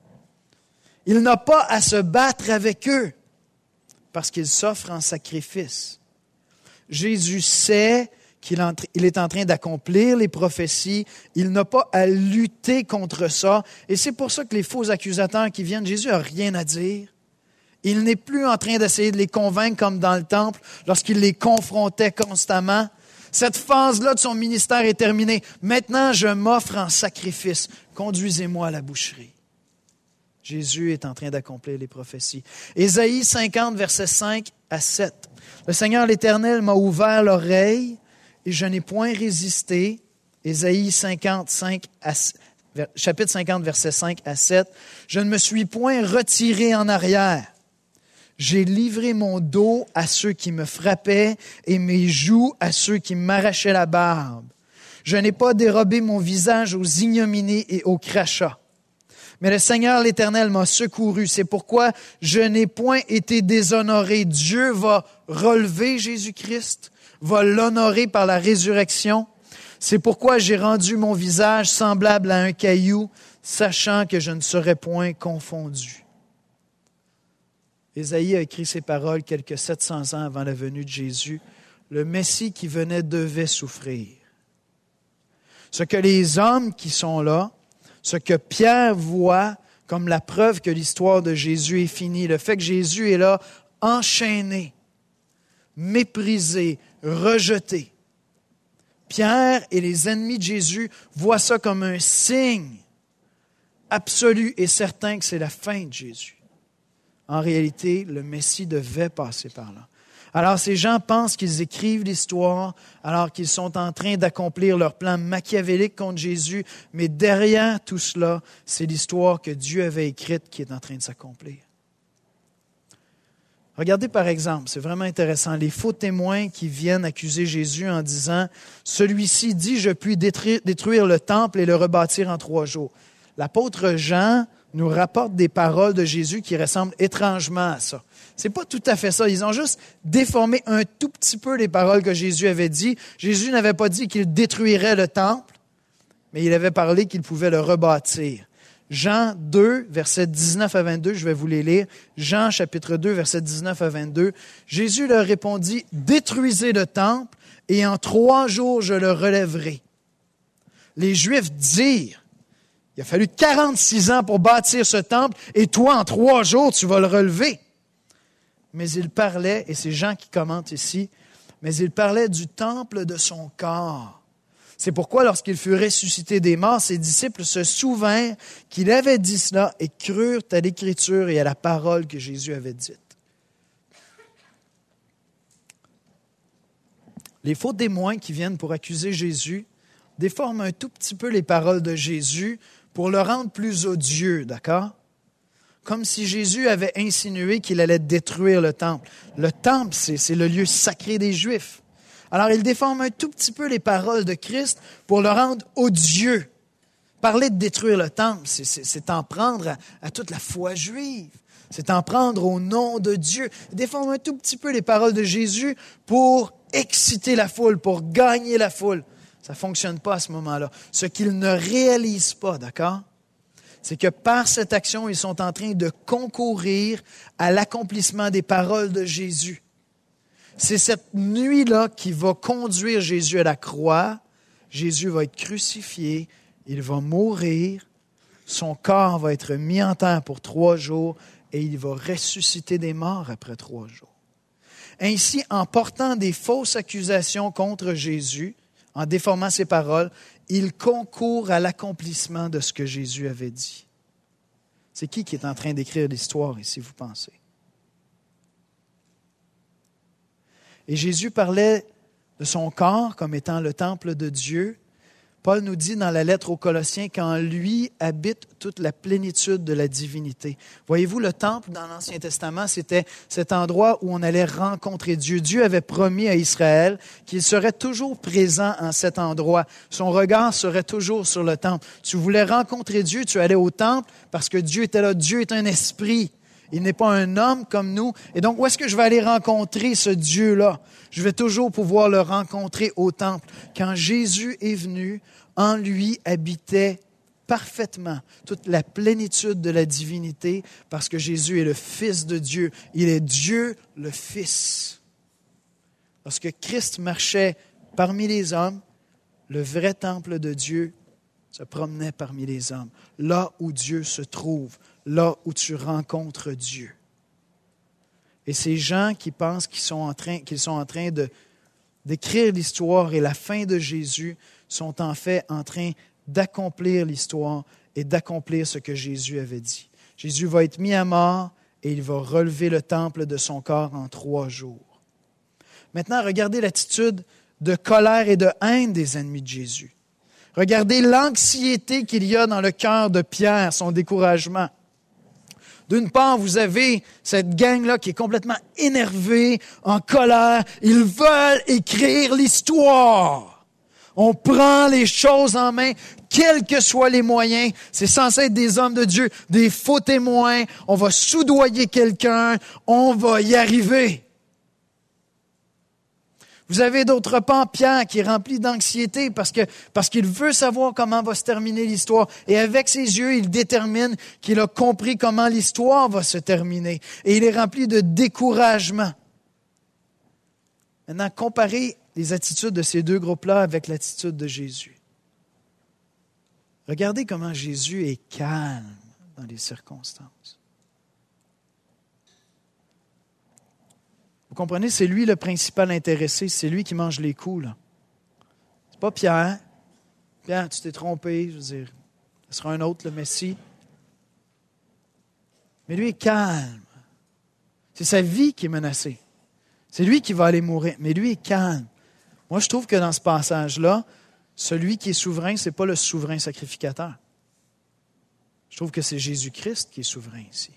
Il n'a pas à se battre avec eux parce qu'il s'offre en sacrifice. Jésus sait qu'il est en train d'accomplir les prophéties. Il n'a pas à lutter contre ça. Et c'est pour ça que les faux accusateurs qui viennent, Jésus n'a rien à dire. Il n'est plus en train d'essayer de les convaincre comme dans le temple lorsqu'il les confrontait constamment. Cette phase-là de son ministère est terminée. Maintenant, je m'offre en sacrifice. Conduisez-moi à la boucherie. Jésus est en train d'accomplir les prophéties. Ésaïe cinquante, versets cinq à sept. Le Seigneur l'Éternel m'a ouvert l'oreille et je n'ai point résisté. Ésaïe cinquante, cinq à, chapitre cinquante, versets cinq à sept. Je ne me suis point retiré en arrière. J'ai livré mon dos à ceux qui me frappaient et mes joues à ceux qui m'arrachaient la barbe. Je n'ai pas dérobé mon visage aux ignominies et aux crachats. Mais le Seigneur l'Éternel m'a secouru. C'est pourquoi je n'ai point été déshonoré. Dieu va relever Jésus-Christ, va l'honorer par la résurrection. C'est pourquoi j'ai rendu mon visage semblable à un caillou, sachant que je ne serai point confondu. Ésaïe a écrit ces paroles quelques sept cents ans avant la venue de Jésus. Le Messie qui venait devait souffrir. Ce que les hommes qui sont là, ce que Pierre voit comme la preuve que l'histoire de Jésus est finie, le fait que Jésus est là, enchaîné, méprisé, rejeté. Pierre et les ennemis de Jésus voient ça comme un signe absolu et certain que c'est la fin de Jésus. En réalité, le Messie devait passer par là. Alors ces gens pensent qu'ils écrivent l'histoire alors qu'ils sont en train d'accomplir leur plan machiavélique contre Jésus, mais derrière tout cela, c'est l'histoire que Dieu avait écrite qui est en train de s'accomplir. Regardez par exemple, c'est vraiment intéressant, les faux témoins qui viennent accuser Jésus en disant « Celui-ci dit, je puis détruire, détruire le temple et le rebâtir en trois jours. » L'apôtre Jean nous rapporte des paroles de Jésus qui ressemblent étrangement à ça. C'est pas tout à fait ça. Ils ont juste déformé un tout petit peu les paroles que Jésus avait dit. Jésus n'avait pas dit qu'il détruirait le temple, mais il avait parlé qu'il pouvait le rebâtir. Jean deux, versets dix-neuf à vingt-deux, je vais vous les lire. Jean chapitre deux, versets dix-neuf à vingt-deux. Jésus leur répondit, « Détruisez le temple, et en trois jours je le relèverai. » Les Juifs dirent, « Il a fallu quarante-six ans pour bâtir ce temple, et toi, en trois jours, tu vas le relever. » Mais il parlait, et c'est Jean qui commente ici, mais il parlait du temple de son corps. C'est pourquoi, lorsqu'il fut ressuscité des morts, ses disciples se souvinrent qu'il avait dit cela et crurent à l'Écriture et à la parole que Jésus avait dite. Les faux témoins qui viennent pour accuser Jésus déforment un tout petit peu les paroles de Jésus pour le rendre plus odieux, d'accord? Comme si Jésus avait insinué qu'il allait détruire le temple. Le temple, c'est, c'est le lieu sacré des Juifs. Alors, il déforme un tout petit peu les paroles de Christ pour le rendre odieux. Parler de détruire le temple, c'est, c'est, c'est en prendre à, à toute la foi juive. C'est en prendre au nom de Dieu. Il déforme un tout petit peu les paroles de Jésus pour exciter la foule, pour gagner la foule. Ça ne fonctionne pas à ce moment-là. Ce qu'ils ne réalisent pas, d'accord? C'est que par cette action, ils sont en train de concourir à l'accomplissement des paroles de Jésus. C'est cette nuit-là qui va conduire Jésus à la croix. Jésus va être crucifié, il va mourir, son corps va être mis en terre pour trois jours et il va ressusciter des morts après trois jours. Ainsi, en portant des fausses accusations contre Jésus, en déformant ses paroles, il concourt à l'accomplissement de ce que Jésus avait dit. C'est qui qui est en train d'écrire l'histoire ici, vous pensez? Et Jésus parlait de son corps comme étant le temple de Dieu. Paul nous dit dans la lettre aux Colossiens qu'en lui habite toute la plénitude de la divinité. Voyez-vous, le temple dans l'Ancien Testament, c'était cet endroit où on allait rencontrer Dieu. Dieu avait promis à Israël qu'il serait toujours présent en cet endroit. Son regard serait toujours sur le temple. Tu voulais rencontrer Dieu, tu allais au temple parce que Dieu était là. Dieu est un esprit. Il n'est pas un homme comme nous. Et donc, où est-ce que je vais aller rencontrer ce Dieu-là? Je vais toujours pouvoir le rencontrer au temple. Quand Jésus est venu, en lui habitait parfaitement toute la plénitude de la divinité parce que Jésus est le Fils de Dieu. Il est Dieu le Fils. Lorsque Christ marchait parmi les hommes, le vrai temple de Dieu se promenait parmi les hommes, là où Dieu se trouve, là où tu rencontres Dieu. Et ces gens qui pensent qu'ils sont en train, qu'ils sont en train de, d'écrire l'histoire et la fin de Jésus sont en fait en train d'accomplir l'histoire et d'accomplir ce que Jésus avait dit. Jésus va être mis à mort et il va relever le temple de son corps en trois jours. Maintenant, regardez l'attitude de colère et de haine des ennemis de Jésus. Regardez l'anxiété qu'il y a dans le cœur de Pierre, son découragement. D'une part, vous avez cette gang-là qui est complètement énervée, en colère. Ils veulent écrire l'histoire. On prend les choses en main, quels que soient les moyens. C'est censé être des hommes de Dieu, des faux témoins. On va soudoyer quelqu'un, on va y arriver. Vous avez d'autre part Pierre qui est rempli d'anxiété parce que parce qu'il veut savoir comment va se terminer l'histoire. Et avec ses yeux, il détermine qu'il a compris comment l'histoire va se terminer. Et il est rempli de découragement. Maintenant, comparez les attitudes de ces deux groupes-là avec l'attitude de Jésus. Regardez comment Jésus est calme dans les circonstances. Vous comprenez, c'est lui le principal intéressé, c'est lui qui mange les coups, là. C'est pas Pierre. Pierre, tu t'es trompé, je veux dire, ce sera un autre, le Messie. Mais lui est calme. C'est sa vie qui est menacée. C'est lui qui va aller mourir, mais lui est calme. Moi, je trouve que dans ce passage-là, celui qui est souverain, ce n'est pas le souverain sacrificateur. Je trouve que c'est Jésus-Christ qui est souverain ici.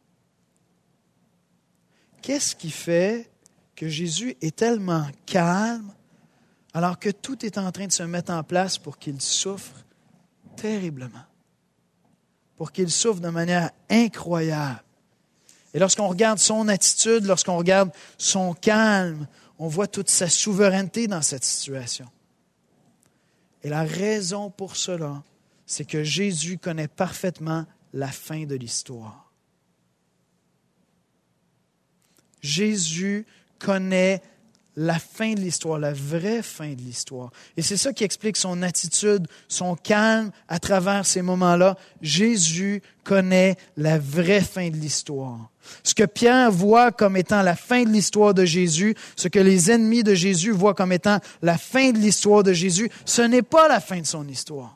Qu'est-ce qui fait que Jésus est tellement calme alors que tout est en train de se mettre en place pour qu'il souffre terriblement, pour qu'il souffre de manière incroyable? Et lorsqu'on regarde son attitude, lorsqu'on regarde son calme, on voit toute sa souveraineté dans cette situation. Et la raison pour cela, c'est que Jésus connaît parfaitement la fin de l'histoire. Jésus connaît la fin de l'histoire, la vraie fin de l'histoire. Et c'est ça qui explique son attitude, son calme à travers ces moments-là. Jésus connaît la vraie fin de l'histoire. Ce que Pierre voit comme étant la fin de l'histoire de Jésus, ce que les ennemis de Jésus voient comme étant la fin de l'histoire de Jésus, ce n'est pas la fin de son histoire.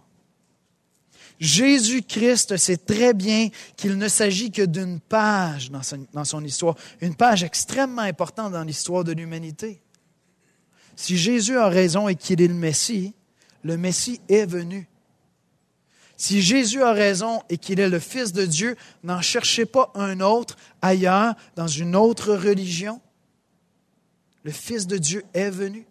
Jésus-Christ sait très bien qu'il ne s'agit que d'une page dans son, dans son histoire, une page extrêmement importante dans l'histoire de l'humanité. Si Jésus a raison et qu'il est le Messie, le Messie est venu. Si Jésus a raison et qu'il est le Fils de Dieu, n'en cherchez pas un autre ailleurs, dans une autre religion. Le Fils de Dieu est venu.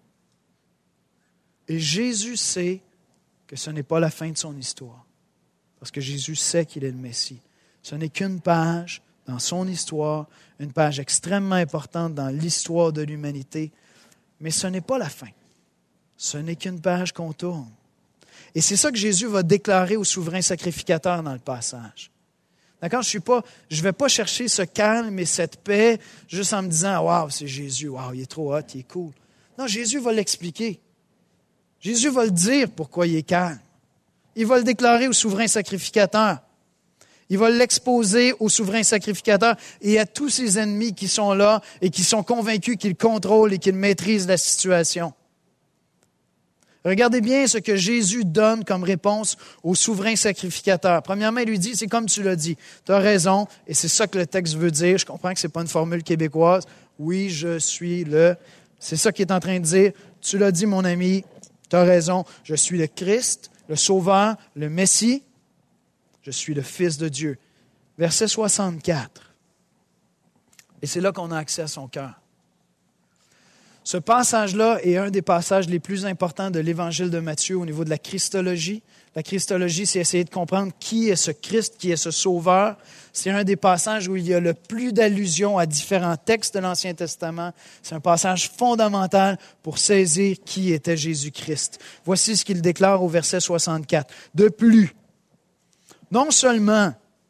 Et Jésus sait que ce n'est pas la fin de son histoire. Parce que Jésus sait qu'il est le Messie. Ce n'est qu'une page dans son histoire, une page extrêmement importante dans l'histoire de l'humanité. Mais ce n'est pas la fin. Ce n'est qu'une page qu'on tourne. Et c'est ça que Jésus va déclarer au souverain sacrificateur dans le passage. D'accord? Je ne vais pas chercher ce calme et cette paix juste en me disant « Wow, c'est Jésus, wow, il est trop hot, il est cool. » Non, Jésus va l'expliquer. Jésus va le dire pourquoi il est calme. Il va le déclarer au souverain sacrificateur. Il va l'exposer au souverain sacrificateur et à tous ses ennemis qui sont là et qui sont convaincus qu'il contrôle et qu'il maîtrise la situation. Regardez bien ce que Jésus donne comme réponse au souverain sacrificateur. Premièrement, il lui dit, c'est comme tu l'as dit, tu as raison, et c'est ça que le texte veut dire. Je comprends que ce n'est pas une formule québécoise. Oui, je suis le... C'est ça qu'il est en train de dire. Tu l'as dit, mon ami, tu as raison. Je suis le Christ, le Sauveur, le Messie. Je suis le Fils de Dieu. Verset soixante-quatre. Et c'est là qu'on a accès à son cœur. Ce passage-là est un des passages les plus importants de l'Évangile de Matthieu au niveau de la Christologie. La Christologie, c'est essayer de comprendre qui est ce Christ, qui est ce Sauveur. C'est un des passages où il y a le plus d'allusions à différents textes de l'Ancien Testament. C'est un passage fondamental pour saisir qui était Jésus-Christ. Voici ce qu'il déclare au verset soixante-quatre. De plus, non seulement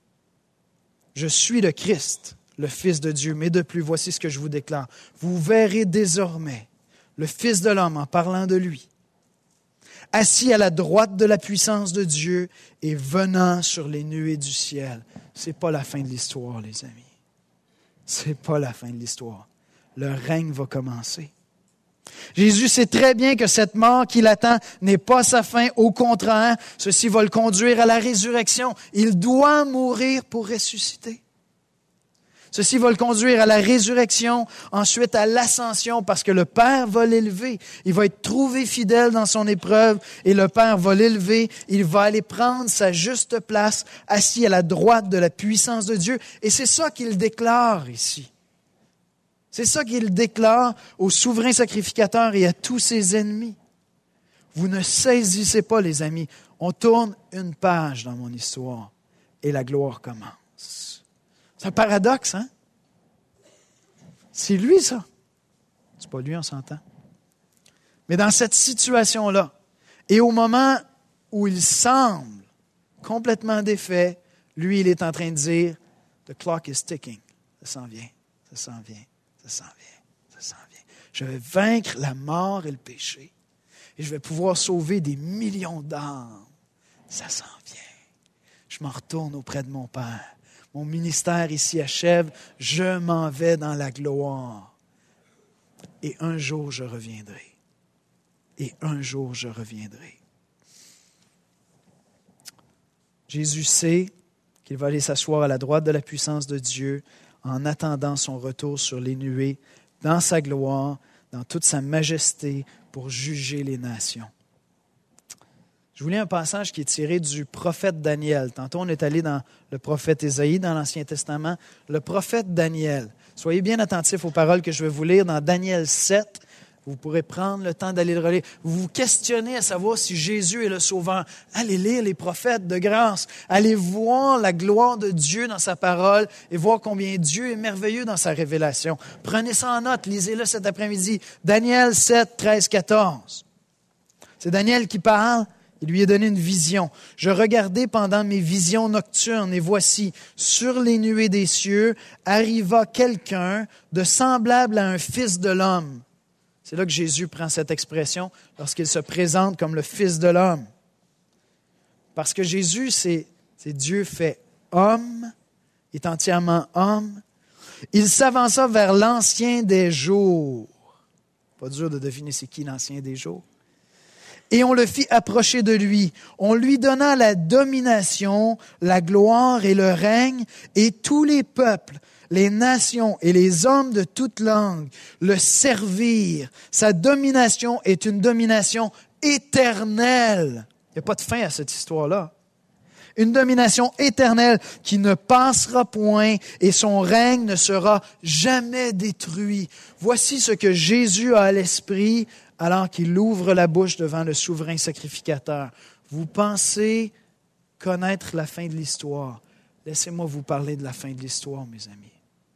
je suis le Christ, le Fils de Dieu, mais de plus, voici ce que je vous déclare. Vous verrez désormais le Fils de l'homme, en parlant de lui, assis à la droite de la puissance de Dieu et venant sur les nuées du ciel. Ce n'est pas la fin de l'histoire, les amis. Ce n'est pas la fin de l'histoire. Le règne va commencer. Jésus sait très bien que cette mort qui l'attend n'est pas sa fin. Au contraire, ceci va le conduire à la résurrection. Il doit mourir pour ressusciter. Ceci va le conduire à la résurrection, ensuite à l'ascension, parce que le Père va l'élever. Il va être trouvé fidèle dans son épreuve et le Père va l'élever. Il va aller prendre sa juste place, assis à la droite de la puissance de Dieu. Et c'est ça qu'il déclare ici. C'est ça qu'il déclare au souverain sacrificateur et à tous ses ennemis. Vous ne saisissez pas, les amis. On tourne une page dans mon histoire et la gloire commence. C'est un paradoxe, hein? C'est lui, ça. C'est pas lui, on s'entend. Mais dans cette situation-là, et au moment où il semble complètement défait, lui, il est en train de dire « The clock is ticking ». Ça s'en vient, ça s'en vient, ça s'en vient, ça s'en vient. Je vais vaincre la mort et le péché. Et je vais pouvoir sauver des millions d'âmes. Ça s'en vient. Je m'en retourne auprès de mon Père. Mon ministère ici achève, je m'en vais dans la gloire. Et un jour, je reviendrai. Et un jour, je reviendrai. Jésus sait qu'il va aller s'asseoir à la droite de la puissance de Dieu en attendant son retour sur les nuées dans sa gloire, dans toute sa majesté, pour juger les nations. Je vous lis un passage qui est tiré du prophète Daniel. Tantôt, on est allé dans le prophète Ésaïe, dans l'Ancien Testament. Le prophète Daniel. Soyez bien attentifs aux paroles que je vais vous lire dans Daniel sept. Vous pourrez prendre le temps d'aller le relire. Vous vous questionnez à savoir si Jésus est le Sauveur. Allez lire les prophètes de grâce. Allez voir la gloire de Dieu dans sa parole et voir combien Dieu est merveilleux dans sa révélation. Prenez ça en note, lisez-le cet après-midi. Daniel sept, treize, quatorze. C'est Daniel qui parle. Il lui est donné une vision. « Je regardais pendant mes visions nocturnes, et voici, sur les nuées des cieux, arriva quelqu'un de semblable à un fils de l'homme. » C'est là que Jésus prend cette expression lorsqu'il se présente comme le Fils de l'homme. Parce que Jésus, c'est, c'est Dieu fait homme, est entièrement homme. Il s'avança vers l'Ancien des jours. Pas dur de deviner c'est qui l'Ancien des jours. Et on le fit approcher de lui. On lui donna la domination, la gloire et le règne, et tous les peuples, les nations et les hommes de toute langue le servirent. Sa domination est une domination éternelle. Il n'y a pas de fin à cette histoire-là. Une domination éternelle qui ne passera point et son règne ne sera jamais détruit. Voici ce que Jésus a à l'esprit alors qu'il ouvre la bouche devant le souverain sacrificateur. Vous pensez connaître la fin de l'histoire. Laissez-moi vous parler de la fin de l'histoire, mes amis.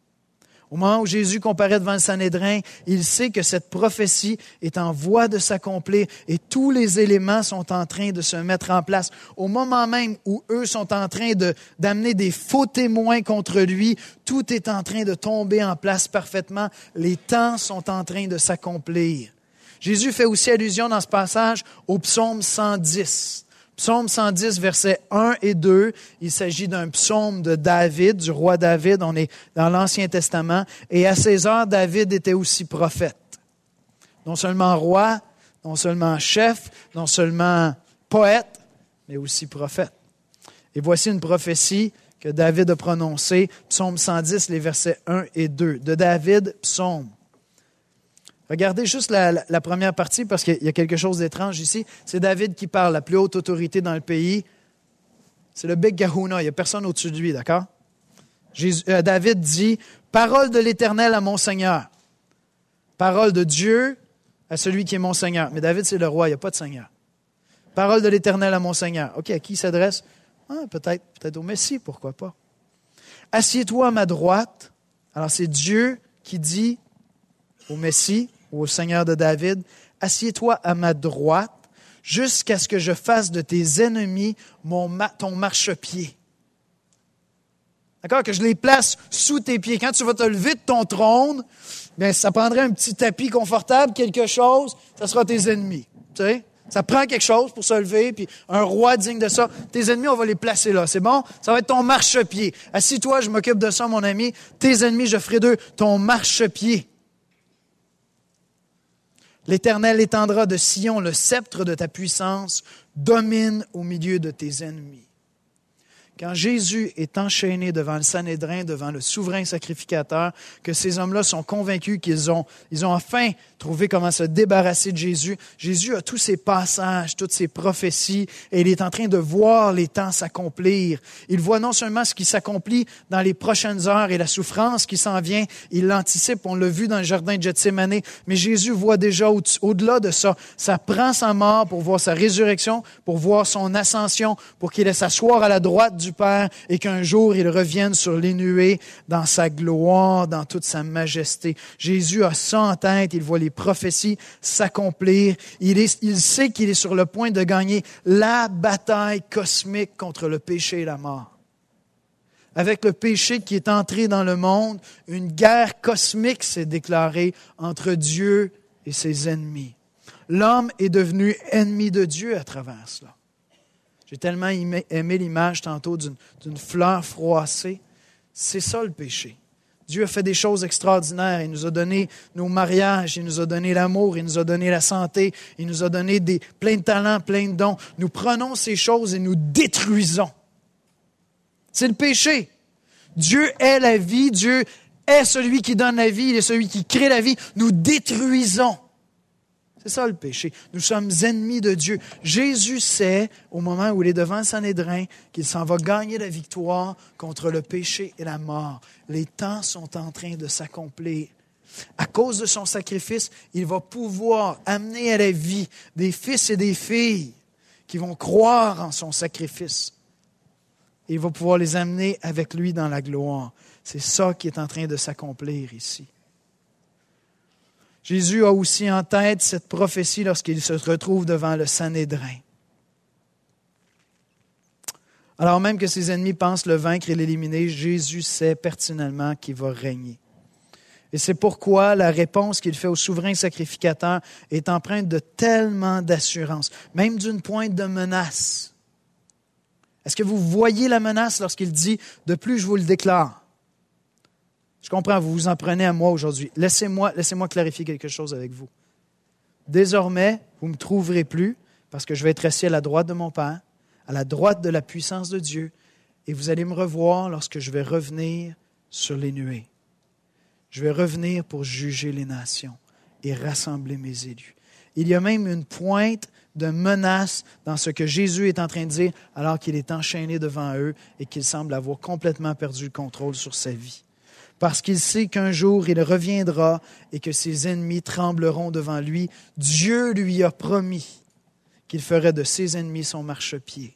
Au moment où Jésus comparaît devant le Sanhédrin, il sait que cette prophétie est en voie de s'accomplir et tous les éléments sont en train de se mettre en place. Au moment même où eux sont en train de, d'amener des faux témoins contre lui, tout est en train de tomber en place parfaitement. Les temps sont en train de s'accomplir. Jésus fait aussi allusion dans ce passage au psaume cent dix. Psaume cent dix, versets un et deux, il s'agit d'un psaume de David, du roi David, on est dans l'Ancien Testament, et à ses heures, David était aussi prophète. Non seulement roi, non seulement chef, non seulement poète, mais aussi prophète. Et voici une prophétie que David a prononcée, psaume cent dix, les versets un et deux, de David, psaume. Regardez juste la, la, la première partie parce qu'il y a quelque chose d'étrange ici. C'est David qui parle, la plus haute autorité dans le pays. C'est le Big Kahuna, il n'y a personne au-dessus de lui, d'accord? Jésus, euh, David dit, « Parole de l'Éternel à mon Seigneur. » Parole de Dieu à celui qui est mon Seigneur. Mais David, c'est le roi, il n'y a pas de Seigneur. « Parole de l'Éternel à mon Seigneur. » OK, à qui il s'adresse? Ah, peut-être, peut-être au Messie, pourquoi pas. « Assieds-toi à ma droite. » Alors c'est Dieu qui dit au Messie, ou au Seigneur de David, « Assieds-toi à ma droite jusqu'à ce que je fasse de tes ennemis mon, ton marchepied. » D'accord? Que je les place sous tes pieds. Quand tu vas te lever de ton trône, bien, ça prendrait un petit tapis confortable, quelque chose, ça sera tes ennemis. Tu sais? Ça prend quelque chose pour se lever, puis un roi digne de ça. Tes ennemis, on va les placer là. C'est bon? Ça va être ton marchepied. Assis-toi, je m'occupe de ça, mon ami. Tes ennemis, je ferai d'eux ton marchepied. L'Éternel étendra de Sion le sceptre de ta puissance, domine au milieu de tes ennemis. Quand Jésus est enchaîné devant le Sanhédrin, devant le souverain sacrificateur, que ces hommes-là sont convaincus qu'ils ont, ils ont enfin trouvé comment se débarrasser de Jésus, Jésus a tous ces passages, toutes ces prophéties, et il est en train de voir les temps s'accomplir. Il voit non seulement ce qui s'accomplit dans les prochaines heures et la souffrance qui s'en vient, il l'anticipe, on l'a vu dans le jardin de Gethsémani, mais Jésus voit déjà au- au-delà de ça. Ça prend sa mort pour voir sa résurrection, pour voir son ascension, pour qu'il ait s'asseoir à la droite du Père et qu'un jour il revienne sur les nuées dans sa gloire, dans toute sa majesté. Jésus a ça en tête, il voit les prophéties s'accomplir. Il, est, il sait qu'il est sur le point de gagner la bataille cosmique contre le péché et la mort. Avec le péché qui est entré dans le monde, une guerre cosmique s'est déclarée entre Dieu et ses ennemis. L'homme est devenu ennemi de Dieu à travers cela. J'ai tellement aimé, aimé l'image tantôt d'une, d'une fleur froissée. C'est ça le péché. Dieu a fait des choses extraordinaires. Il nous a donné nos mariages, il nous a donné l'amour, il nous a donné la santé, il nous a donné des, plein de talents, plein de dons. Nous prenons ces choses et nous détruisons. C'est le péché. Dieu est la vie, Dieu est celui qui donne la vie, il est celui qui crée la vie, nous détruisons. C'est ça le péché. Nous sommes ennemis de Dieu. Jésus sait, au moment où il est devant le Sanhédrin, qu'il s'en va gagner la victoire contre le péché et la mort. Les temps sont en train de s'accomplir. À cause de son sacrifice, il va pouvoir amener à la vie des fils et des filles qui vont croire en son sacrifice. Et il va pouvoir les amener avec lui dans la gloire. C'est ça qui est en train de s'accomplir ici. Jésus a aussi en tête cette prophétie lorsqu'il se retrouve devant le Sanhédrin. Alors même que ses ennemis pensent le vaincre et l'éliminer, Jésus sait pertinemment qu'il va régner. Et c'est pourquoi la réponse qu'il fait au souverain sacrificateur est empreinte de tellement d'assurance, même d'une pointe de menace. Est-ce que vous voyez la menace lorsqu'il dit « De plus, je vous le déclare ». Je comprends, vous vous en prenez à moi aujourd'hui. Laissez-moi, laissez-moi clarifier quelque chose avec vous. Désormais, vous ne me trouverez plus parce que je vais être assis à la droite de mon Père, à la droite de la puissance de Dieu, et vous allez me revoir lorsque je vais revenir sur les nuées. Je vais revenir pour juger les nations et rassembler mes élus. Il y a même une pointe de menace dans ce que Jésus est en train de dire alors qu'il est enchaîné devant eux et qu'il semble avoir complètement perdu le contrôle sur sa vie. Parce qu'il sait qu'un jour il reviendra et que ses ennemis trembleront devant lui. Dieu lui a promis qu'il ferait de ses ennemis son marchepied.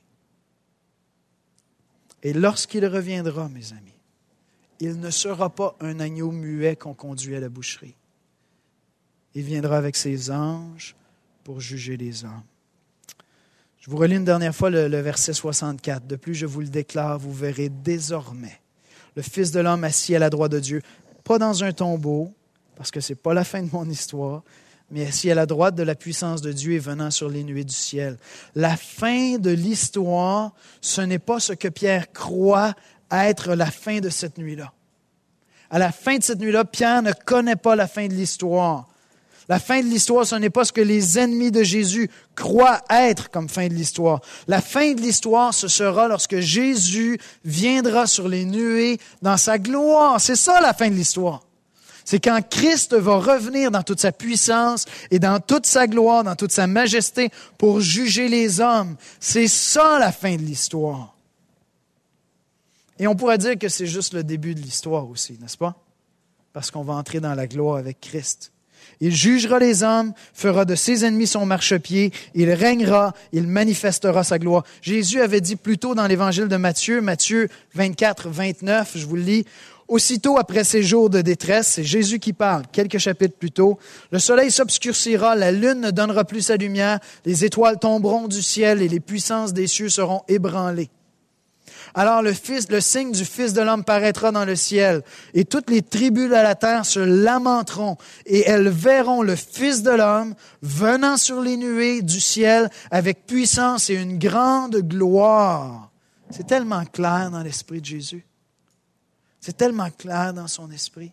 Et lorsqu'il reviendra, mes amis, il ne sera pas un agneau muet qu'on conduit à la boucherie. Il viendra avec ses anges pour juger les hommes. Je vous relis une dernière fois le, le verset soixante-quatre. De plus, je vous le déclare, vous verrez désormais le Fils de l'homme assis à la droite de Dieu, pas dans un tombeau, parce que ce n'est pas la fin de mon histoire, mais assis à la droite de la puissance de Dieu et venant sur les nuées du ciel. La fin de l'histoire, ce n'est pas ce que Pierre croit être la fin de cette nuit-là. À la fin de cette nuit-là, Pierre ne connaît pas la fin de l'histoire. La fin de l'histoire, ce n'est pas ce que les ennemis de Jésus croient être comme fin de l'histoire. La fin de l'histoire, ce sera lorsque Jésus viendra sur les nuées dans sa gloire. C'est ça la fin de l'histoire. C'est quand Christ va revenir dans toute sa puissance et dans toute sa gloire, dans toute sa majesté pour juger les hommes. C'est ça la fin de l'histoire. Et on pourrait dire que c'est juste le début de l'histoire aussi, n'est-ce pas? Parce qu'on va entrer dans la gloire avec Christ. Il jugera les hommes, fera de ses ennemis son marchepied, il régnera, il manifestera sa gloire. Jésus avait dit plus tôt dans l'évangile de Matthieu, Matthieu vingt-quatre, vingt-neuf, je vous le lis, « Aussitôt après ces jours de détresse, c'est Jésus qui parle, quelques chapitres plus tôt, le soleil s'obscurcira, la lune ne donnera plus sa lumière, les étoiles tomberont du ciel et les puissances des cieux seront ébranlées. Alors le, fils, le signe du Fils de l'homme paraîtra dans le ciel, et toutes les tribus de la terre se lamenteront, et elles verront le Fils de l'homme venant sur les nuées du ciel avec puissance et une grande gloire. » C'est tellement clair dans l'esprit de Jésus. C'est tellement clair dans son esprit.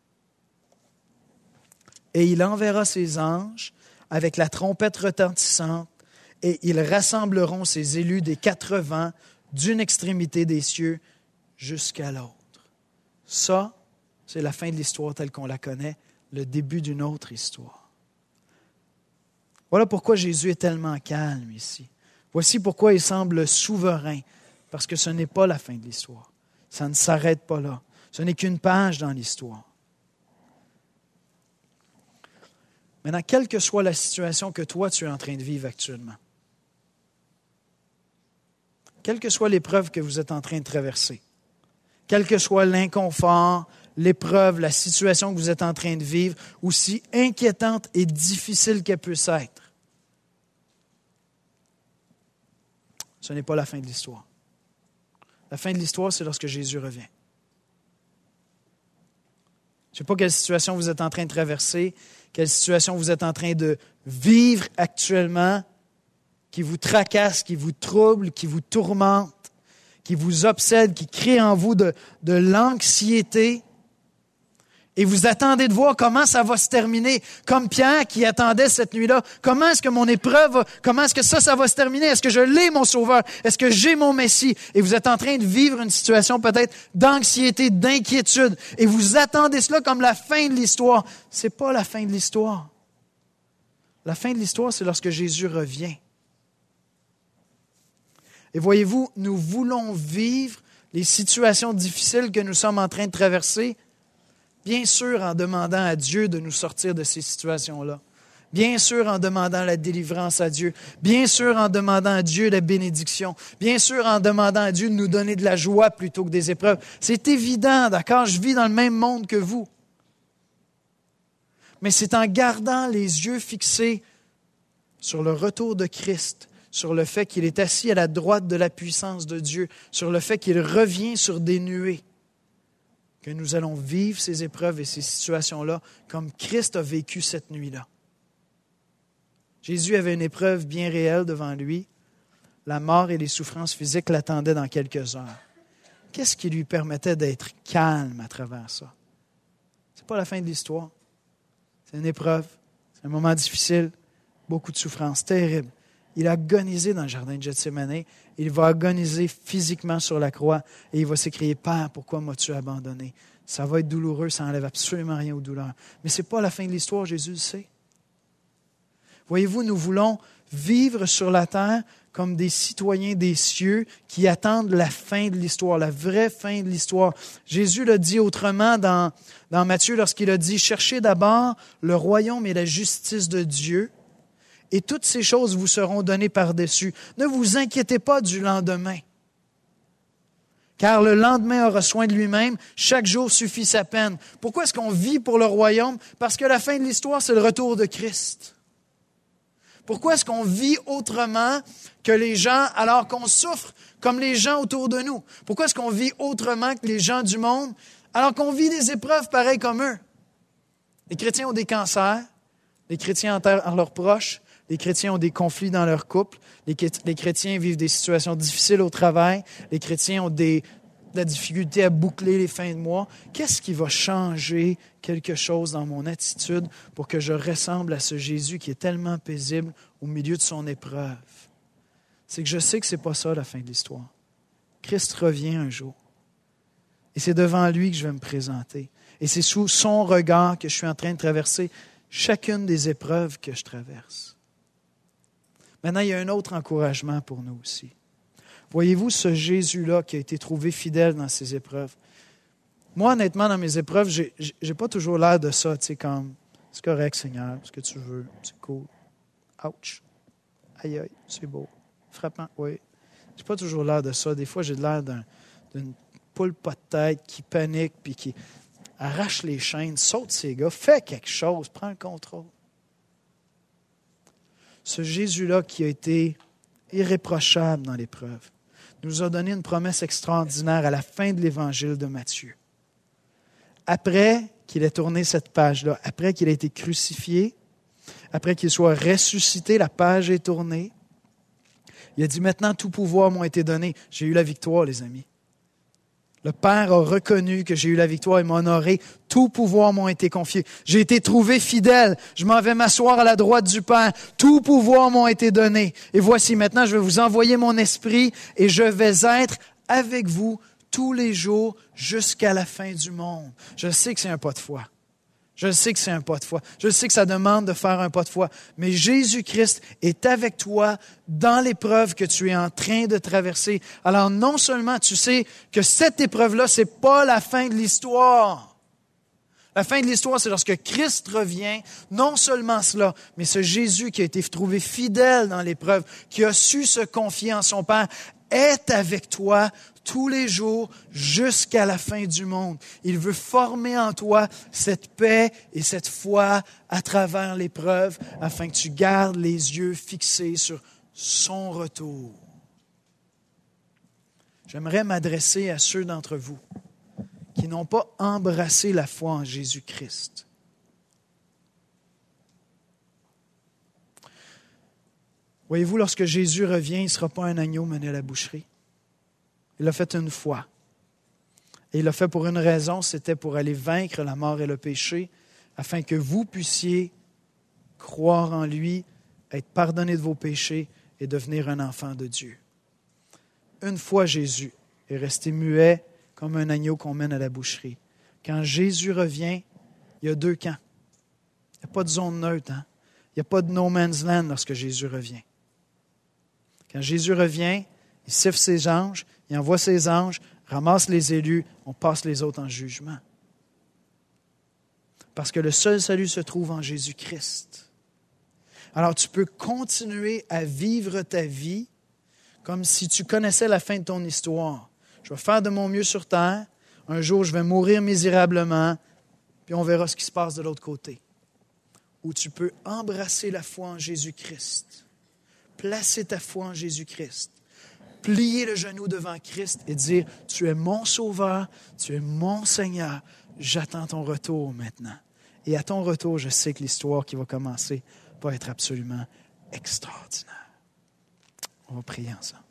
Et il enverra ses anges avec la trompette retentissante, et ils rassembleront ses élus des quatre vents d'une extrémité des cieux jusqu'à l'autre. Ça, c'est la fin de l'histoire telle qu'on la connaît, le début d'une autre histoire. Voilà pourquoi Jésus est tellement calme ici. Voici pourquoi il semble souverain, parce que ce n'est pas la fin de l'histoire. Ça ne s'arrête pas là. Ce n'est qu'une page dans l'histoire. Maintenant, quelle que soit la situation que toi, tu es en train de vivre actuellement, quelle que soit l'épreuve que vous êtes en train de traverser, quel que soit l'inconfort, l'épreuve, la situation que vous êtes en train de vivre, aussi inquiétante et difficile qu'elle puisse être, ce n'est pas la fin de l'histoire. La fin de l'histoire, c'est lorsque Jésus revient. Je ne sais pas quelle situation vous êtes en train de traverser, quelle situation vous êtes en train de vivre actuellement, qui vous tracasse, qui vous trouble, qui vous tourmente, qui vous obsède, qui crée en vous de, de l'anxiété. Et vous attendez de voir comment ça va se terminer. Comme Pierre qui attendait cette nuit-là. Comment est-ce que mon épreuve, comment est-ce que ça, ça va se terminer? Est-ce que je l'ai, mon Sauveur? Est-ce que j'ai mon Messie? Et vous êtes en train de vivre une situation peut-être d'anxiété, d'inquiétude. Et vous attendez cela comme la fin de l'histoire. C'est pas la fin de l'histoire. La fin de l'histoire, c'est lorsque Jésus revient. Et voyez-vous, nous voulons vivre les situations difficiles que nous sommes en train de traverser, bien sûr en demandant à Dieu de nous sortir de ces situations-là. Bien sûr en demandant la délivrance à Dieu. Bien sûr en demandant à Dieu la bénédiction. Bien sûr en demandant à Dieu de nous donner de la joie plutôt que des épreuves. C'est évident, d'accord? Je vis dans le même monde que vous. Mais c'est en gardant les yeux fixés sur le retour de Christ, sur le fait qu'il est assis à la droite de la puissance de Dieu, sur le fait qu'il revient sur des nuées, que nous allons vivre ces épreuves et ces situations-là comme Christ a vécu cette nuit-là. Jésus avait une épreuve bien réelle devant lui. La mort et les souffrances physiques l'attendaient dans quelques heures. Qu'est-ce qui lui permettait d'être calme à travers ça? Ce n'est pas la fin de l'histoire. C'est une épreuve, c'est un moment difficile, beaucoup de souffrances, terrible. Il a agonisé dans le jardin de Gethsémani. Il va agoniser physiquement sur la croix et il va s'écrier « Père, pourquoi m'as-tu abandonné? » Ça va être douloureux, ça n'enlève absolument rien aux douleurs. Mais ce n'est pas la fin de l'histoire, Jésus le sait. Voyez-vous, nous voulons vivre sur la terre comme des citoyens des cieux qui attendent la fin de l'histoire, la vraie fin de l'histoire. Jésus l'a dit autrement dans, dans Matthieu lorsqu'il a dit « Cherchez d'abord le royaume et la justice de Dieu. » Et toutes ces choses vous seront données par-dessus. Ne vous inquiétez pas du lendemain. Car le lendemain aura soin de lui-même. Chaque jour suffit sa peine. Pourquoi est-ce qu'on vit pour le royaume? Parce que la fin de l'histoire, c'est le retour de Christ. Pourquoi est-ce qu'on vit autrement que les gens alors qu'on souffre comme les gens autour de nous? Pourquoi est-ce qu'on vit autrement que les gens du monde alors qu'on vit des épreuves pareilles comme eux? Les chrétiens ont des cancers. Les chrétiens enterrent leurs proches. Les chrétiens ont des conflits dans leur couple. Les, les chrétiens vivent des situations difficiles au travail. Les chrétiens ont des, de la difficulté à boucler les fins de mois. Qu'est-ce qui va changer quelque chose dans mon attitude pour que je ressemble à ce Jésus qui est tellement paisible au milieu de son épreuve? C'est que je sais que ce n'est pas ça la fin de l'histoire. Christ revient un jour. Et c'est devant lui que je vais me présenter. Et c'est sous son regard que je suis en train de traverser chacune des épreuves que je traverse. Maintenant, il y a un autre encouragement pour nous aussi. Voyez-vous ce Jésus-là qui a été trouvé fidèle dans ses épreuves. Moi, honnêtement, dans mes épreuves, j'ai, j'ai pas toujours l'air de ça, tu sais, comme, c'est correct, Seigneur, ce que tu veux, c'est cool. Ouch. Aïe, aïe, c'est beau. Frappant, oui. J'ai pas toujours l'air de ça. Des fois, j'ai l'air d'un, d'une poule pas de tête qui panique puis qui arrache les chaînes, saute ses gars, fait quelque chose, prend le contrôle. Ce Jésus-là qui a été irréprochable dans l'épreuve nous a donné une promesse extraordinaire à la fin de l'évangile de Matthieu. Après qu'il ait tourné cette page-là, après qu'il ait été crucifié, après qu'il soit ressuscité, la page est tournée. Il a dit, maintenant, tout pouvoir m'a été donné. J'ai eu la victoire, les amis. Le Père a reconnu que j'ai eu la victoire et m'a honoré. Tout pouvoir m'a été confié. J'ai été trouvé fidèle. Je m'en vais m'asseoir à la droite du Père. Tout pouvoir m'a été donné. Et voici, maintenant, je vais vous envoyer mon esprit et je vais être avec vous tous les jours jusqu'à la fin du monde. Je sais que c'est un pas de foi. Je sais que c'est un pas de foi. Je sais que ça demande de faire un pas de foi. Mais Jésus-Christ est avec toi dans l'épreuve que tu es en train de traverser. Alors non seulement tu sais que cette épreuve-là, ce n'est pas la fin de l'histoire. La fin de l'histoire, c'est lorsque Christ revient. Non seulement cela, mais ce Jésus qui a été trouvé fidèle dans l'épreuve, qui a su se confier en son Père, est avec toi tous les jours jusqu'à la fin du monde. Il veut former en toi cette paix et cette foi à travers l'épreuve afin que tu gardes les yeux fixés sur son retour. J'aimerais m'adresser à ceux d'entre vous qui n'ont pas embrassé la foi en Jésus-Christ. Voyez-vous, lorsque Jésus revient, il ne sera pas un agneau mené à la boucherie. Il l'a fait une fois. Et il l'a fait pour une raison, c'était pour aller vaincre la mort et le péché, afin que vous puissiez croire en lui, être pardonné de vos péchés et devenir un enfant de Dieu. Une fois Jésus est resté muet comme un agneau qu'on mène à la boucherie. Quand Jésus revient, il y a deux camps. Il n'y a pas de zone neutre. Hein? Il n'y a pas de no man's land lorsque Jésus revient. Quand Jésus revient, il siffle ses anges, il envoie ses anges, ramasse les élus, on passe les autres en jugement. Parce que le seul salut se trouve en Jésus-Christ. Alors tu peux continuer à vivre ta vie comme si tu connaissais la fin de ton histoire. Je vais faire de mon mieux sur terre, un jour je vais mourir misérablement, puis on verra ce qui se passe de l'autre côté. Ou tu peux embrasser la foi en Jésus-Christ, placer ta foi en Jésus-Christ, plier le genou devant Christ et dire, tu es mon sauveur, tu es mon Seigneur, j'attends ton retour maintenant. Et à ton retour, je sais que l'histoire qui va commencer va être absolument extraordinaire. On va prier ensemble.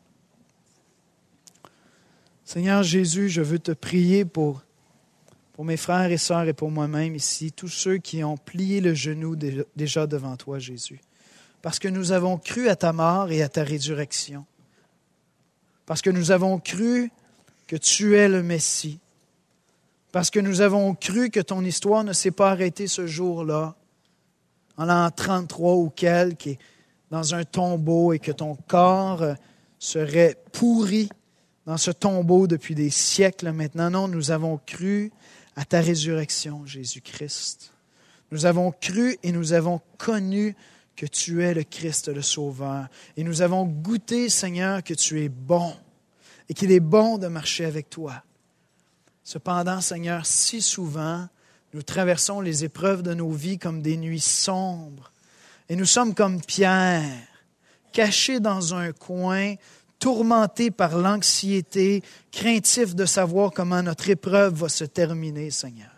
Seigneur Jésus, je veux te prier pour, pour mes frères et sœurs et pour moi-même ici, tous ceux qui ont plié le genou déjà devant toi, Jésus. Parce que nous avons cru à ta mort et à ta résurrection. Parce que nous avons cru que tu es le Messie. Parce que nous avons cru que ton histoire ne s'est pas arrêtée ce jour-là, en l'an trente-trois ou quelque, dans un tombeau, et que ton corps serait pourri dans ce tombeau depuis des siècles maintenant. Non, nous avons cru à ta résurrection, Jésus-Christ. Nous avons cru et nous avons connu que tu es le Christ, le Sauveur. Et nous avons goûté, Seigneur, que tu es bon et qu'il est bon de marcher avec toi. Cependant, Seigneur, si souvent, nous traversons les épreuves de nos vies comme des nuits sombres. Et nous sommes comme Pierre, cachés dans un coin, tourmentés par l'anxiété, craintifs de savoir comment notre épreuve va se terminer, Seigneur.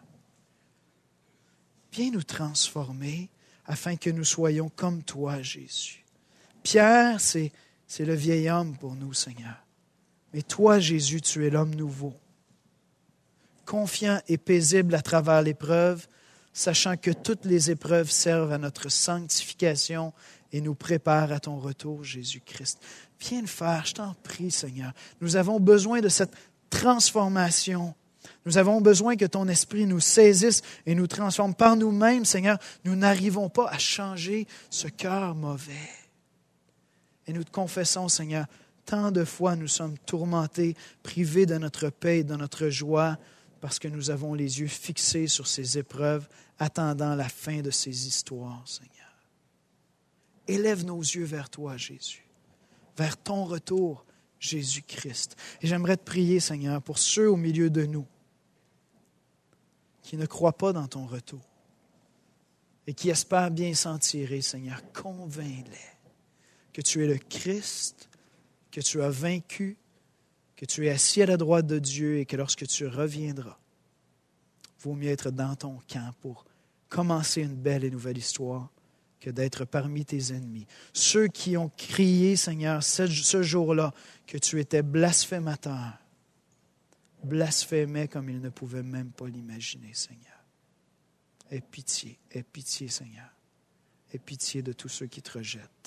Viens nous transformer afin que nous soyons comme toi, Jésus. Pierre, c'est, c'est le vieil homme pour nous, Seigneur. Mais toi, Jésus, tu es l'homme nouveau. Confiant et paisible à travers l'épreuve, sachant que toutes les épreuves servent à notre sanctification et nous préparent à ton retour, Jésus-Christ. Viens le faire, je t'en prie, Seigneur. Nous avons besoin de cette transformation. Nous avons besoin que ton esprit nous saisisse et nous transforme. Par nous-mêmes, Seigneur, nous n'arrivons pas à changer ce cœur mauvais. Et nous te confessons, Seigneur, tant de fois nous sommes tourmentés, privés de notre paix et de notre joie, parce que nous avons les yeux fixés sur ces épreuves, attendant la fin de ces histoires, Seigneur. Élève nos yeux vers toi, Jésus, vers ton retour, Jésus-Christ. Et j'aimerais te prier, Seigneur, pour ceux au milieu de nous qui ne croient pas dans ton retour et qui espèrent bien s'en tirer, Seigneur, convainc-les que tu es le Christ, que tu as vaincu, que tu es assis à la droite de Dieu et que lorsque tu reviendras, il vaut mieux être dans ton camp pour commencer une belle et nouvelle histoire que d'être parmi tes ennemis. Ceux qui ont crié, Seigneur, ce jour-là, que tu étais blasphémateur, blasphémaient comme ils ne pouvaient même pas l'imaginer, Seigneur. Aie pitié, aie pitié, Seigneur. Aie pitié de tous ceux qui te rejettent.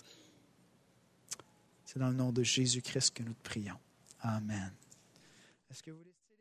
C'est dans le nom de Jésus-Christ que nous te prions. Amen. Est-ce que vous